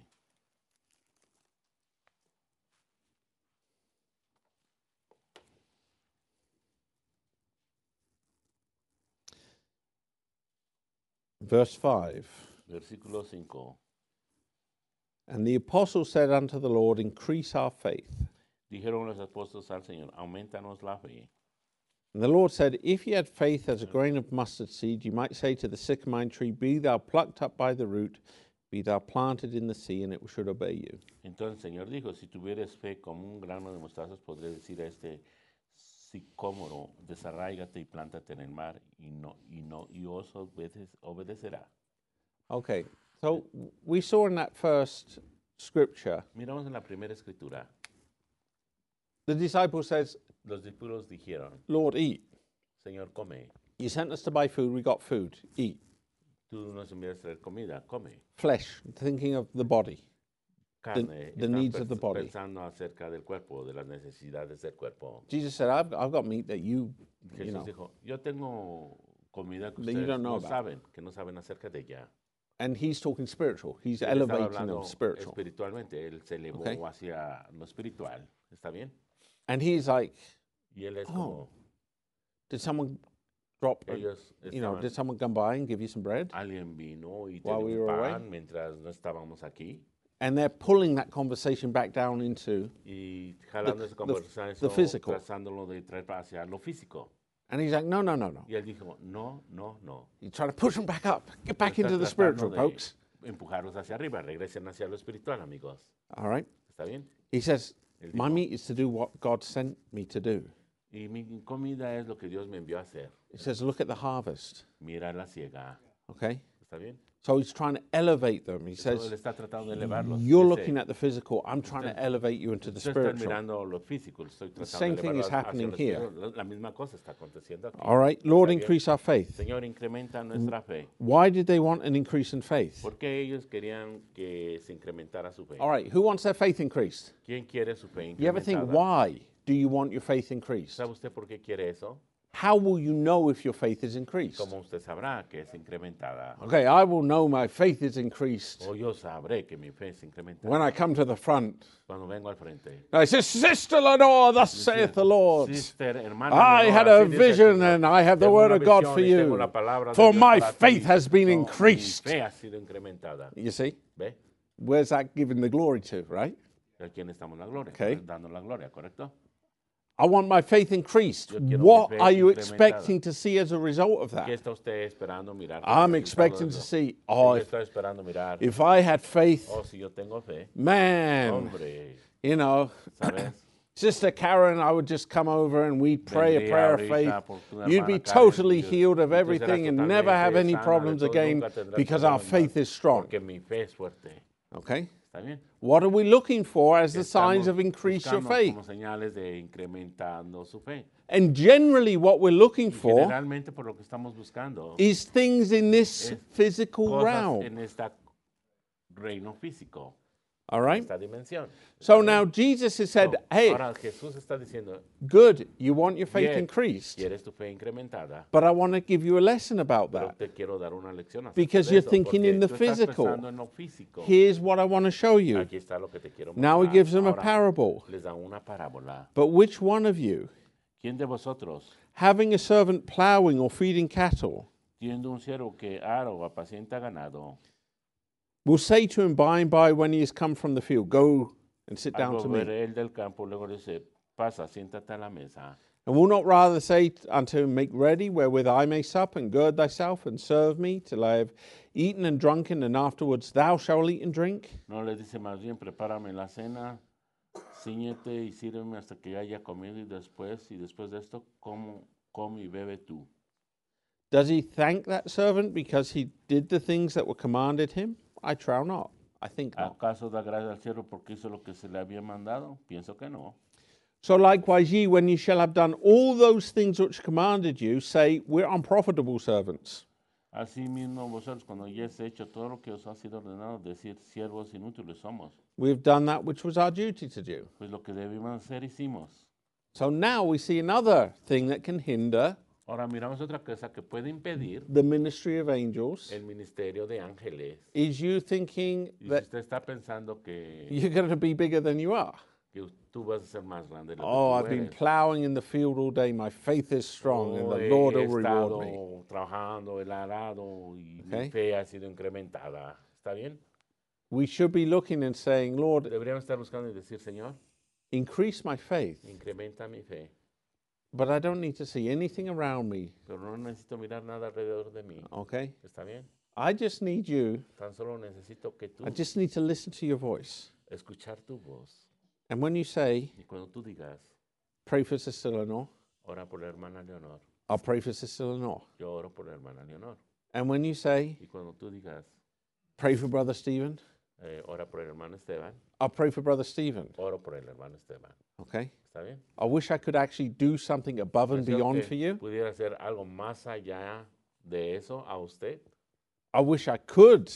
Verse 5. Versículo 5. And the apostles said unto the Lord, increase our faith. Dijeron los apóstoles al Señor, aumentanos la fe. And the Lord said, if ye had faith as a grain of mustard seed, you might say to the sycamore tree, be thou plucked up by the root, be thou planted in the sea, and it should obey you. Entonces el Señor dijo, si tuvieres fe como un grano de mostaza, podré decir a este sicómoro, desarráigate y plántate en el mar, y os obedecerá. Okay, so we saw in that first scripture, Miramos en la primera escritura, the disciple says, los discípulos dijeron, Lord, eat. Señor, come. You sent us to buy food, we got food, eat. Tú nos envías a traer comida, come. Flesh, thinking of the body. Carne, the están needs of the body. pensando acerca del cuerpo, de las necesidades del cuerpo. Jesus said, I've got meat that you Jesús know. dijo, yo tengo comida que That you ustedes don't know no about. saben, que no saben acerca de ella. And he's talking spiritual. He's Él estaba elevating hablando them spiritual. espiritualmente, él se elevó Okay. hacia lo espiritual. ¿Está bien? And he's like, Y él es Oh, como, did someone drop, ellos did someone come by and give you some bread? alguien vino y te While dio we un were pan away? mientras no estábamos aquí. And they're pulling that conversation back down into, Y jalando esa conversación, the physical. trazándolo de traer hacia lo físico. and he's like, no. Y él dijo, no. You're trying to push them back up. Get back Está into the tratando spiritual, de folks. empujarlos hacia arriba, regresen hacia lo espiritual, amigos. All right. ¿Está bien? He says, Él my dijo, meat is to do what God sent me to do. y mi comida es lo que Dios me envió a hacer. He says, look at the harvest. Mira la ciega. Okay. ¿Está bien? So he's trying to elevate them. He Él says, está tratando de elevarlos. you're Dice, looking at the physical. I'm trying to elevate you into the "Usted está spiritual. mirando lo físico, estoy tratando same de thing is elevarlo hacia happening lo here. espiritual". La misma cosa está aconteciendo aquí. All right, Lord, Está bien. increase our faith. Señor, incrementa nuestra fe. Why did they want an increase in faith? Porque ellos querían que se incrementara su fe. All right, who wants their faith increased? ¿Quién quiere su fe You ever think, incrementada? why do you want your faith increased? ¿Sabe usted por qué quiere eso? How will you know if your faith is increased? ¿Cómo usted sabrá que es incrementada? Okay, I will know my faith is increased O yo sabré que mi fe es incrementada when I come to the front. cuando vengo al frente. I say, Sister Lenore, thus saith the Lord. Sister, hermana, I Lenore, had así a dice el vision Señor. and I have the Tengo word una of God visión for y tengo you. la palabra de For Dios my para ti. faith has been Mi increased. fe ha sido incrementada. You see? ¿Ve? Where's that giving the glory to, right? ¿A quién estamos la gloria? Okay. Dando la gloria, ¿correcto? I want my faith increased. Yo quiero mi What fe are you incrementada. expecting to see as a result of ¿Qué that? está usted esperando mirar? como I'm resultado expecting de to eso? see, ¿Qué oh, está esperando mirar? if I had faith, Oh, si yo tengo fe, man, hombre, you know, ¿sabes? Sister Karen, I would just come over and we'd pray a Vendría prayer of ahorita faith. por tu You'd be hermana Karen, totally y tú- healed of y tú serás everything and never have totalmente any sana de problems todo, again nunca tendrás because our problemas faith is strong. Porque mi fe es fuerte. Okay? ¿Está bien? What are we looking for as the Estamos signs of increase your buscando faith? como señales de incrementando su fe. And generally, what we're looking for Generalmente por lo que estamos buscando is things in this es physical cosas realm. en este reino físico, All right? esta dimensión. So now Jesus has said, So, hey, ahora Jesús está diciendo, good, you want your faith "Bien, increased, quieres tu fe incrementada, but I want to give you a lesson about pero that. te quiero dar una lección acerca Because de you're eso, thinking porque in the tú estás physical. pensando en lo físico. Here's what I want to show you. Aquí está lo que te quiero Now he mostrar. gives them a Ahora, parable. les da una parábola. But which one of you, ¿Quién de vosotros, having a servant plowing or feeding cattle, teniendo un siervo que ara o apacienta ganado, will say to him by and by when he has come from the field, go and sit al down to volver me? él del campo, luego dice, pasa, siéntate a la mesa? And will not rather say unto him, make ready wherewith I may sup, and gird thyself, and serve me till I have eaten and drunken, and afterwards thou shalt eat and drink? No le dice más bien, prepárame la cena, ciñete y sírveme hasta que haya comido y después de esto, come y bebe tú. Does he thank that servant because he did the things that were commanded him? I trow not. I think not. ¿Acaso da gracia al siervo porque hizo lo que se le había mandado? Pienso que no. So likewise ye, when ye shall have done all those things which commanded you, say, we're unprofitable servants. Asimismo vosotros, cuando hayáis hecho todo lo que os ha sido ordenado, decir, siervos inútiles somos, We've done that which was our duty to do. pues lo que debíamos hacer hicimos. So now we see another thing that can hinder Ahora miramos otra cosa que puede impedir the ministry of angels. el ministerio de ángeles. Is you thinking Y si that usted está pensando que you're going to be bigger than you are. tú vas a ser más grande de lo Oh, que I've tú been eres. plowing in the field all day. My faith is strong, and Oh, the Lord he will reward me. estado trabajando, el arado y Okay. mi fe ha sido incrementada. ¿Está bien? We should be looking and saying, Lord, Deberíamos estar buscando y decir, Señor, increase my faith, incrementa mi fe. but I don't need to see anything around me. Pero no necesito mirar nada alrededor de mí. Okay? ¿Está bien? I just need you. Tan solo necesito que tú I just need to listen to your voice. escuchar tu voz. And when you say, Y cuando tú digas, pray for Sister Lenore, ora por la hermana Leonor, I'll pray for Sister Lenore. yo oro por la hermana Leonor. And when you say, Y cuando tú digas, pray for Brother Stephen, ora por el hermano Esteban, I'll pray for Brother Stephen. oro por el hermano Esteban. Okay? ¿Está bien? I wish I could actually do something above and Deseo beyond que for you. pudiera hacer algo más allá de eso a usted. I wish I could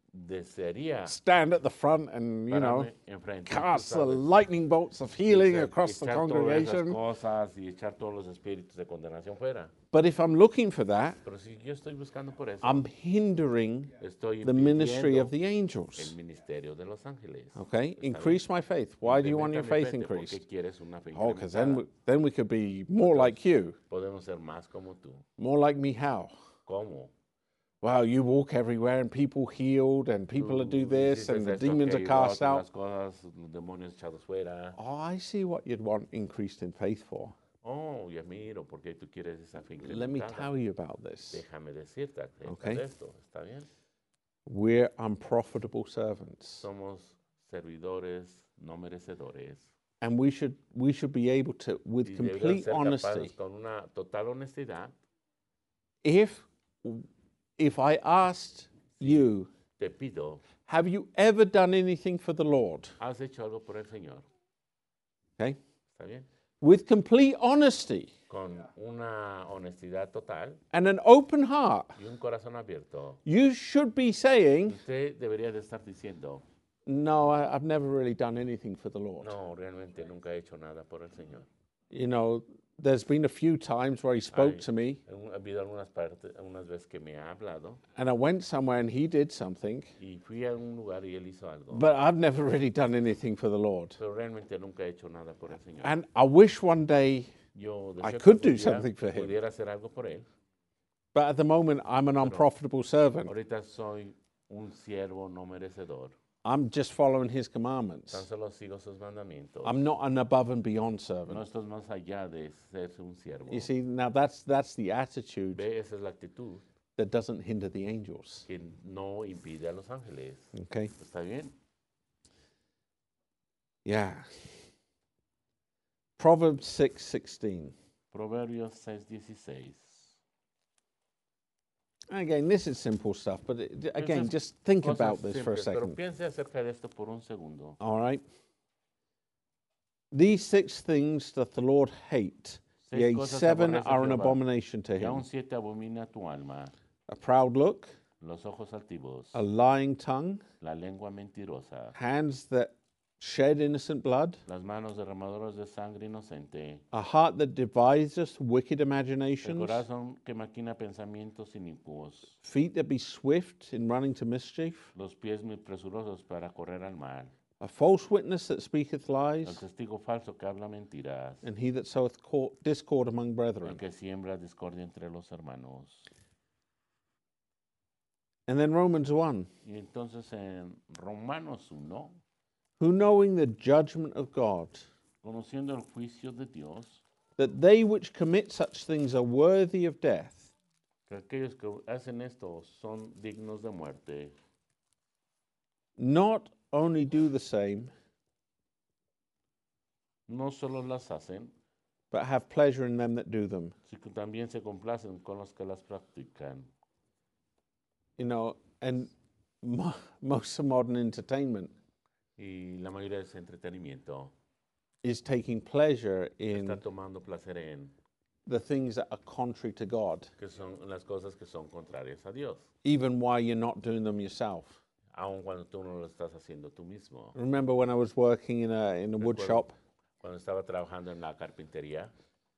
Desearía stand at the front and, you know, pararme enfrente, tú cast the sabes, lightning bolts of healing echar- across the echar todas esas congregation. cosas y echar todos los espíritus de condenación fuera. But if I'm looking for that, Pero si yo estoy buscando por eso, I'm hindering estoy the ministry of impidiendo the el angels. ministerio de los ángeles. Okay? Está Increase my faith. Why do you want your Incrementa mi faith fe, ¿por qué increased? quieres una fe Oh, because incrementada? then we could be more like you. Podemos ser más como tú. More like me, how? ¿Cómo? Wow, you walk everywhere and people healed and people Tú do this hiciste and the esto, demons are aquello, cast otras out. cosas, los demonios echados fuera. Oh, I see what you'd want increased in faith for. Oh, ya miro, porque tú quieres esa fe Let me incrementada. tell you about this. Déjame decirte acerca Okay. de esto, ¿está bien? We're unprofitable servants. Somos servidores no merecedores. And we should be able to, with Y deberíamos complete ser honesty, capaces, con una total honestidad, if I asked you, te pido, have you ever done anything for the Lord? ¿has hecho algo por el Señor? Okay? ¿Está bien? With complete honesty Con una honestidad total and an open heart, y un corazón abierto, you should be saying, usted debería de estar diciendo, no, I've never really done anything for the Lord. no, realmente nunca he hecho nada por el Señor. You know, there's been a few times where he spoke to me Ha habido algunas veces que me ha hablado and I went somewhere and he did something, y fui a un lugar y él hizo algo, but I've never really done anything for the Lord. pero realmente nunca he hecho nada por el Señor. And I wish one day, Yo I deseo que could algún do día something for him. pudiera hacer algo por él. but at the moment I'm an unprofitable servant. Ahorita soy un siervo no merecedor. I'm just following his Tan commandments. solo sigo sus mandamientos. I'm not an above and beyond No servant. estás más allá de ser un siervo. You see, now that's the attitude Ve, esa es la actitud that doesn't hinder the angels. que no impide a los ángeles. Okay? ¿Está bien? Yeah. Proverbs 6:16. Proverbios 6:16. Again, this is simple stuff, but again, Esas just think cosas about this for a simples, pero second. piense acerca de esto por un segundo. All right? These 6 things that the Lord hate, Seis yea, cosas 7 aborrece are an Jehová, abomination to Y aún him. 7 abomina tu alma, A proud look, los ojos altivos, a lying tongue, la lengua mentirosa, hands that shed innocent blood, las manos derramadoras de sangre inocente, a heart that deviseth wicked el imaginations, corazón que maquina pensamientos inicuos, feet that be swift in running to mischief, los pies muy presurosos para correr al mal, a false witness that speaketh el lies, testigo falso que habla mentiras, and he that soweth discord among el brethren. que siembra discordia entre los hermanos. And then Romans 1, Y entonces en Romanos 1, who knowing the judgment of God, conociendo el juicio de Dios, that they which commit such things are worthy of death, que aquellos que hacen esto son dignos de muerte, not only do the same, no solo las hacen, but have pleasure in them that do them. sino que también se complacen con los que las practican. You know, and most of modern entertainment Y la mayoría de ese entretenimiento is taking pleasure está in tomando placer en the things that are contrary to God, que son las cosas que son contrarias a Dios, even while you're not doing them yourself. aun cuando tú no lo estás haciendo tú mismo. Remember when I was working in a wood Recuerdo shop, Cuando estaba trabajando en la carpintería,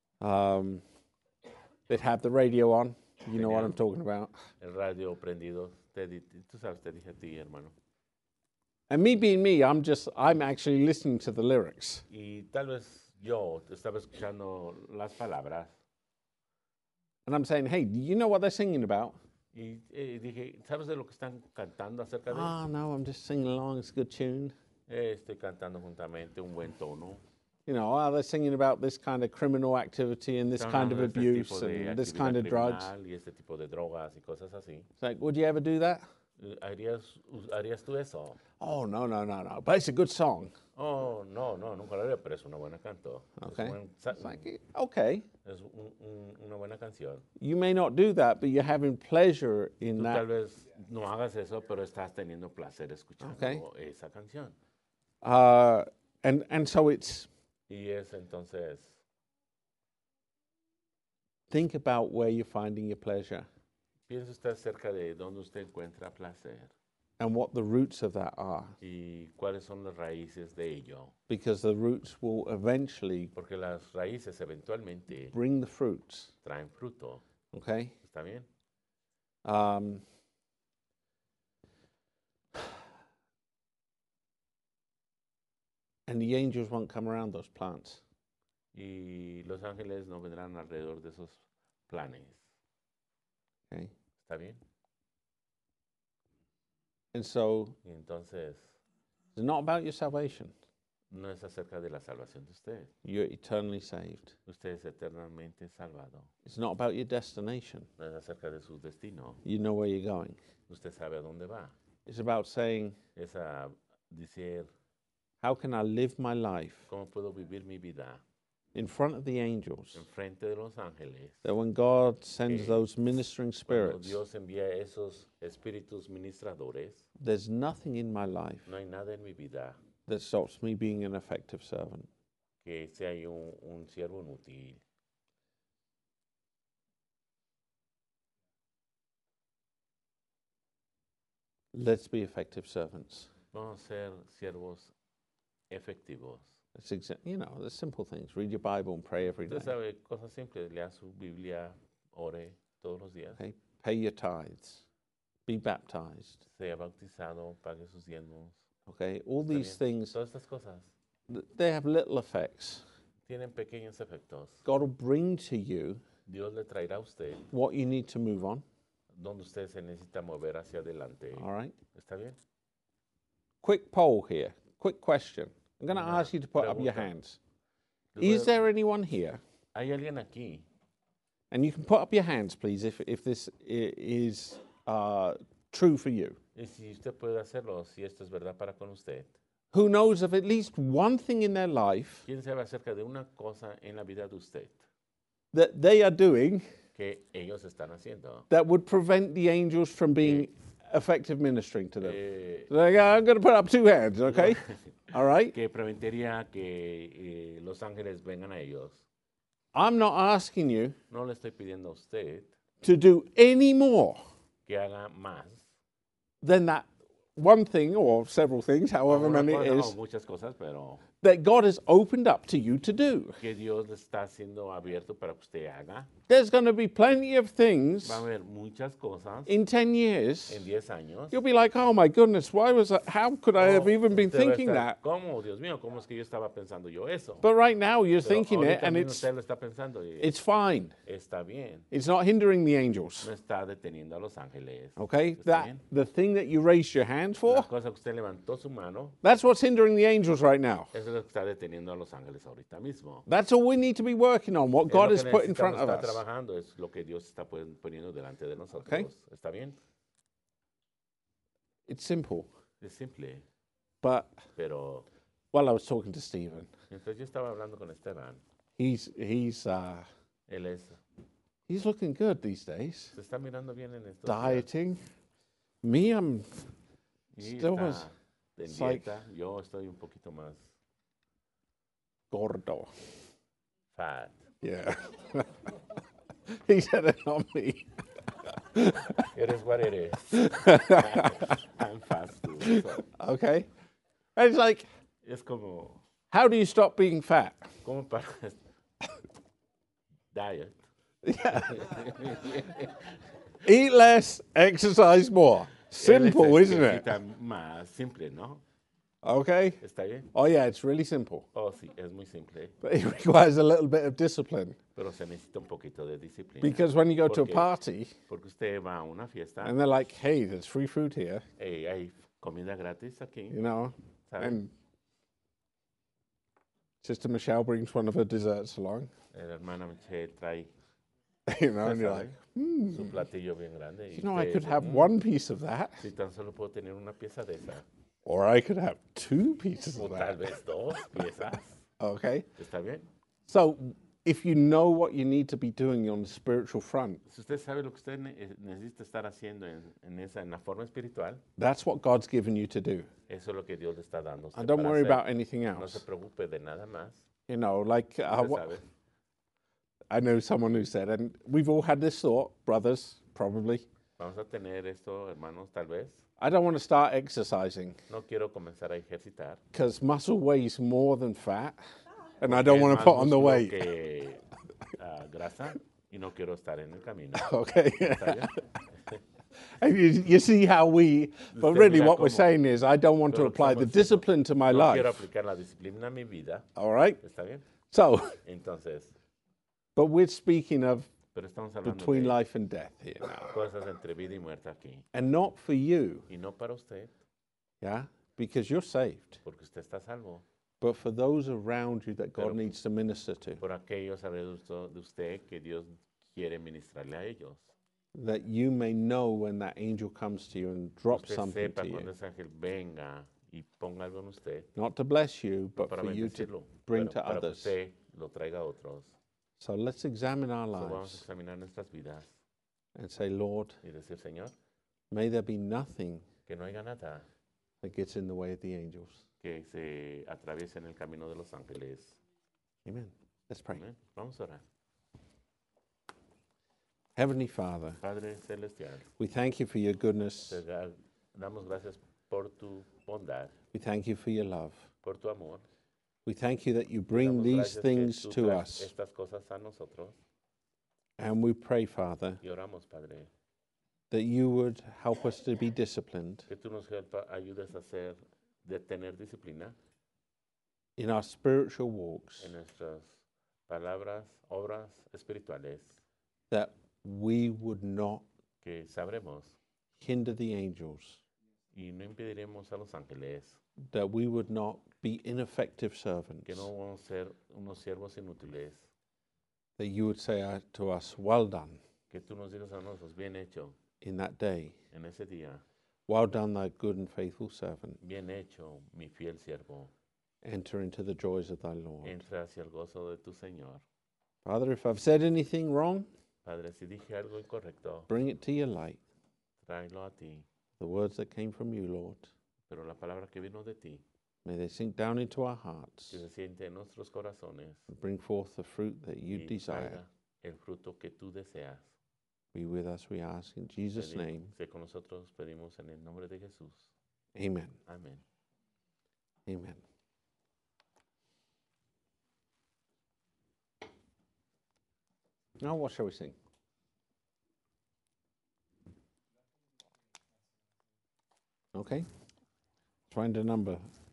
they'd have the radio on. You know what I'm Tenían- talking about. el radio prendido, tú sabes, te dije a ti, hermano. And me being me, I'm actually listening to the lyrics. Y tal vez yo te estaba escuchando las palabras And I'm saying, hey, do you know what they're singing about? y dije, ¿sabes de lo que están cantando acerca de Ah, no, I'm just singing along. It's a good tune. Estoy cantando juntamente un buen tono. You know, they're singing about this kind of criminal activity and this Están kind hablando of de este abuse tipo de and this actividad kind of drugs. criminal y este tipo de drogas y cosas así. It's like, would you ever do that? ¿Harías tú eso? Oh, no. But it's a good song. Oh, no, nunca lo haría, pero es una buena canto. Okay. Es, It's like, okay, una buena canción. you may not do that, but you're having pleasure in Tú that. tal vez no hagas eso, pero estás teniendo placer escuchando Okay. esa canción. And so it's, Y es entonces, think about where you're finding your pleasure piensa usted acerca de dónde usted encuentra placer and what the roots of that are, y cuáles son las raíces de ello. because the roots will eventually Porque las raíces eventualmente bring the fruits. traen fruto. Okay? ¿Está bien? And the angels won't come around those plants. Y los ángeles no vendrán alrededor de esos planes. Okay? ¿Está bien? And so Y entonces, it's not about your salvation. no es acerca de la salvación de usted. You're eternally saved. Usted es eternamente salvado. It's not about your destination. No es acerca de su destino. You know where you're going. Usted sabe a dónde va. It's about saying, Es a decir, how can I live my life ¿cómo puedo vivir mi vida in front of the angels, enfrente de los ángeles, that when God sends que those ministering cuando spirits, Dios envía esos espíritus ministradores, there's nothing in my life no hay nada en mi vida that stops me being an effective servant. que sea yo un siervo inútil. Let's be effective servants. Vamos a ser siervos efectivos. It's the simple things. Read your Bible and pray every day. Usted sabe, cosas simples, lea su Biblia, ore todos los días, Okay? Pay your tithes. Be baptized. sea bautizado, pague sus diezmos. Okay? All Está these bien. things, Todas estas cosas they have little effects. tienen pequeños efectos. God will bring to you Dios le traerá a usted what you need to move on. donde usted se necesita mover hacia adelante. All right? ¿Está bien? Quick poll here. Quick question. I'm going to Una ask you to put up your pregunta. hands. Les voy Is a- there anyone here? ¿Hay alguien aquí? And you can put up your hands, please, if this is true for you. Y si usted puede hacerlo, si esto es verdad para con usted. Who knows of at least one thing in their life ¿Quién sabe acerca de una cosa en la vida de usted that they are doing que ellos están haciendo? that would prevent the angels from being effective ministering to them? Eh, Like, I'm going to put up two hands, okay? All right? que preventaría que los ángeles vengan a ellos. I'm not asking you No le estoy pidiendo a usted to do any more que haga más. than that one thing or several things, however Una many it cosa, is, no, muchas cosas, pero that God has opened up to you to do. que Dios le está haciendo abierto para que usted haga. There's going to be plenty of things Va a haber muchas cosas in 10 years. en 10 años. You'll be like, oh my goodness, why was that? How could I have even been Usted va a thinking estar, that? ¿Cómo, Dios mío? ¿Cómo es que yo estaba pensando yo eso? But right now you're Pero thinking it ahorita and mismo it's usted lo está pensando y fine. está bien. It's not hindering the angels. No está deteniendo a los ángeles. Okay? Está That bien. the thing that you raised your hand La for, cosa que usted levantó su mano, that's what's hindering the angels right now. eso es lo que está deteniendo a los ángeles ahorita mismo. That's all we need to be working on, what Es God lo has que put in front necesitamos of estar us. trabajando, es lo que Dios está poniendo delante de nosotros. Okay. ¿Está bien? It's simple. Es simple, But pero while I was talking to Stephen, mientras yo estaba hablando con Esteban, he's él looking good these days. se está mirando bien en estos días. Dieting. Me, I'm Y still está was en it's like- dieta, yo estoy un poquito más gordo. fat. Yeah. He said it, not me. Eres what eres. I'm fast too. So, Okay. And it's like, es como how do you stop being fat? para diet. Eat less, exercise more. Simple, Él isn't it? necesita más simple, ¿no? Okay. ¿Está bien? Oh, yeah, it's really simple. Oh, sí, es muy simple, But it requires a little bit of discipline. pero se necesita un poquito de disciplina. Because when you go to a Porque- party Porque usted va a una fiesta, and they're like, hey, there's free food here, hay comida gratis aquí, you know, ¿sabe? and Sister Michelle brings one of her desserts along, La hermana Michelle trae you know, and you're ¿sabe? like, su platillo bien grande. you know, I usted could dice, have one piece of that, Si tan solo puedo tener una pieza de esa, or I could have two pieces o of tal that. vez dos piezas, Okay. ¿está bien? So if you know what you need to be doing on the spiritual front, Si usted sabe lo que usted necesita estar haciendo en la forma espiritual, that's what God's given you to do. eso es lo que Dios le está dando a usted And don't para worry hacer. about anything No se else. preocupe de nada más. You know, like Usted sabe. I know someone who said, and we've all had this thought, brothers, probably. Vamos a tener esto, hermanos, tal vez. I don't want to start exercising No quiero comenzar a ejercitar. because muscle weighs more than fat, and I don't Es want más to put on the músculo weight. que, grasa y no quiero estar en el camino. Okay. ¿Está bien? And you see how but Usted really mira what we're cómo- saying is I don't want to Pero lo que apply the estamos diciendo, discipline to my No quiero life. aplicar la disciplina a mi vida. All right? ¿Está bien? So, Entonces, but we're speaking of pero estamos hablando between de life and death here now. cosas entre vida y muerte aquí. And not for you, Y no para usted, yeah? Because you're saved. porque usted está salvo. But for those around you that God Pero- needs to minister to, Por aquellos alrededor de usted que Dios quiere ministrarle a ellos. that you may know when that angel comes to you and drops Usted something sepa to cuando you. ese ángel venga y ponga algo en usted Not to bless you, no but para for you to bendecirlo, bring pero to para que others usted lo traiga a otros. So let's examine our So vamos a lives examinar nuestras vidas and say, Lord, y decir, Señor, may there be nothing que no haya nada that gets in the way of the angels. que se atraviese en el camino de los ángeles. Amen. Let's pray. Amén. Vamos a orar. Heavenly Father, Padre Celestial, we thank you for your goodness. te damos gracias por tu bondad, We thank you for your love. por tu amor. We thank you that you Te bring damos these gracias que things tú to traes us. estas cosas a nosotros And we pray, Father, y oramos, Padre, that you would help us to be disciplined que tú nos ayudes a de tener disciplina in our spiritual walks, en nuestras palabras, obras espirituales, that we would not que sabremos hinder the angels, y no impediremos a los ángeles, that we would not be ineffective servants, que no vamos a ser unos siervos inútiles, that you would say to us, well done, que tú nos digas a nosotros, bien hecho in that day. en ese día, Well done, thy good and faithful servant. bien hecho, mi fiel siervo, Enter into the joys of thy Lord. entra hacia el gozo de tu Señor. Father, if I've said anything wrong, Padre, si dije algo incorrecto, bring it to your light. tráelo a ti, The words that came from you, Lord, pero la palabra que vino de ti, may they sink down into our hearts que se siente en nuestros corazones and bring forth the fruit that you y desire. traiga el fruto que tú deseas. Be with us, we ask, in Jesus' name. Sé con nosotros, pedimos en el nombre de Jesús. Amen. Amén. Amen. Now, what shall we sing? Okay. Find a number.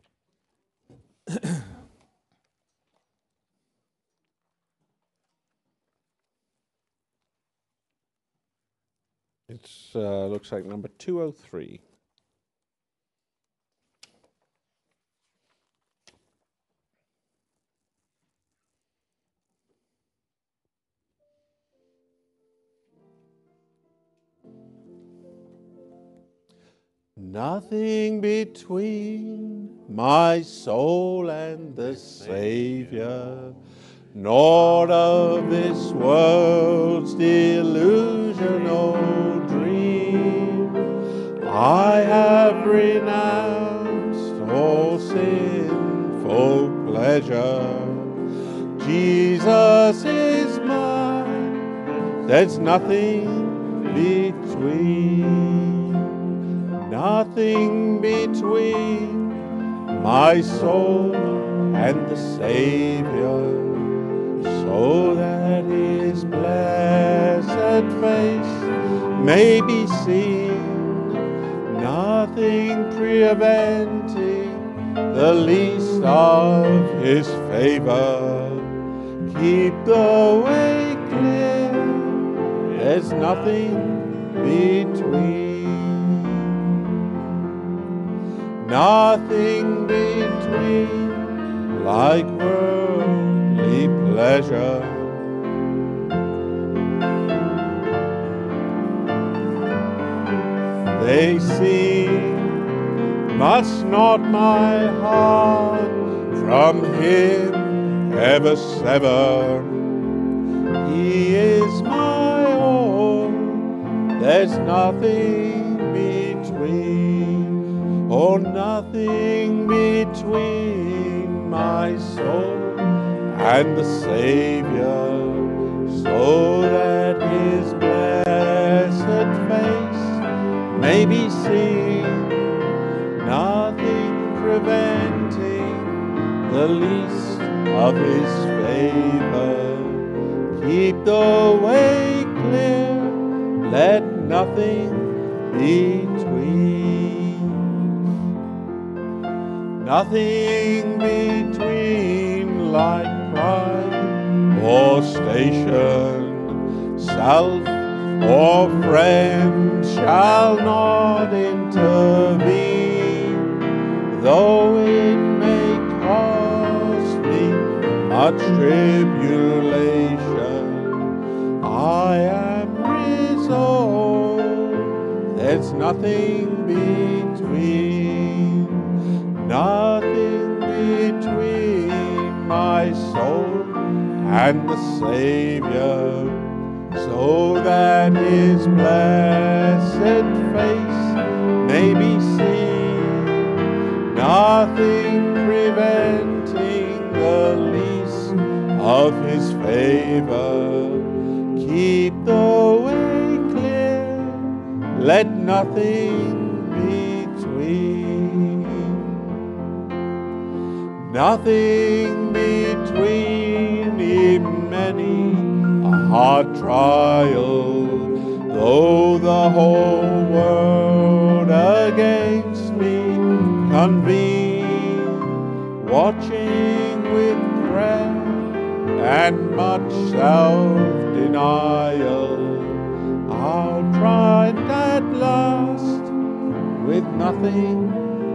It's looks like number 203. Nothing between my soul and the Savior, naught of this world's delusion or dream. I have renounced all sinful pleasure. Jesus is mine, there's nothing between. Nothing between my soul and the Savior, so that his blessed face may be seen. Nothing preventing the least of his favor. Keep the way clear, there's nothing between. Nothing between, like worldly pleasure. They see, must not my heart from him ever sever. He is my all, there's nothing between. Oh, nothing between my soul and the Savior, so that his blessed face may be seen. Nothing preventing the least of his favor. Keep the way clear, let nothing between. Nothing between, like pride or station, self or friend shall not intervene, though it may cost me much tribulation. I am resolved, there's nothing between. Nothing between my soul and the Savior, so that his blessed face may be seen, nothing preventing the least of his favor. Keep the way clear, let nothing between, nothing between in many a hard trial, though the whole world against me convene, watching with prayer and much self-denial, I'll try at last with nothing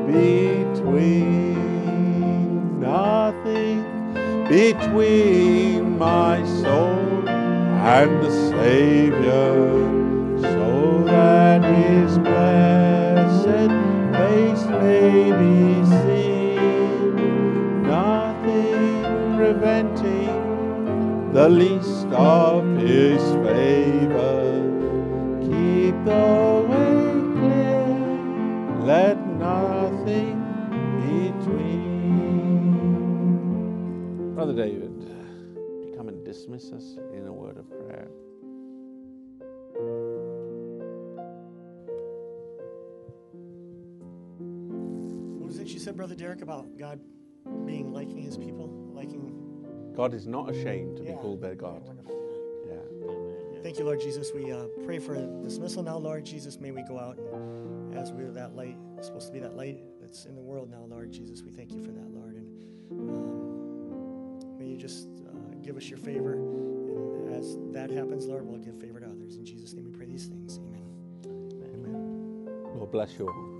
between, nothing between my soul and the Savior, so that his blessed face may be seen, nothing preventing the least of his favor. Keep the way clear, let nothing between. Brother David, would you come and dismiss us in a word of prayer? What was it you said, Brother Derek, about God liking his people, liking? God is not ashamed to be called their God. Wonderful. Yeah. Thank you, Lord Jesus. We pray for dismissal now, Lord Jesus. May we go out and as we're that light, supposed to be that light that's in the world now, Lord Jesus. We thank you for that, Lord. And may you just give us your favor. And as that happens, Lord, we'll give favor to others. In Jesus' name we pray these things. Amen. Amen. Lord bless you all.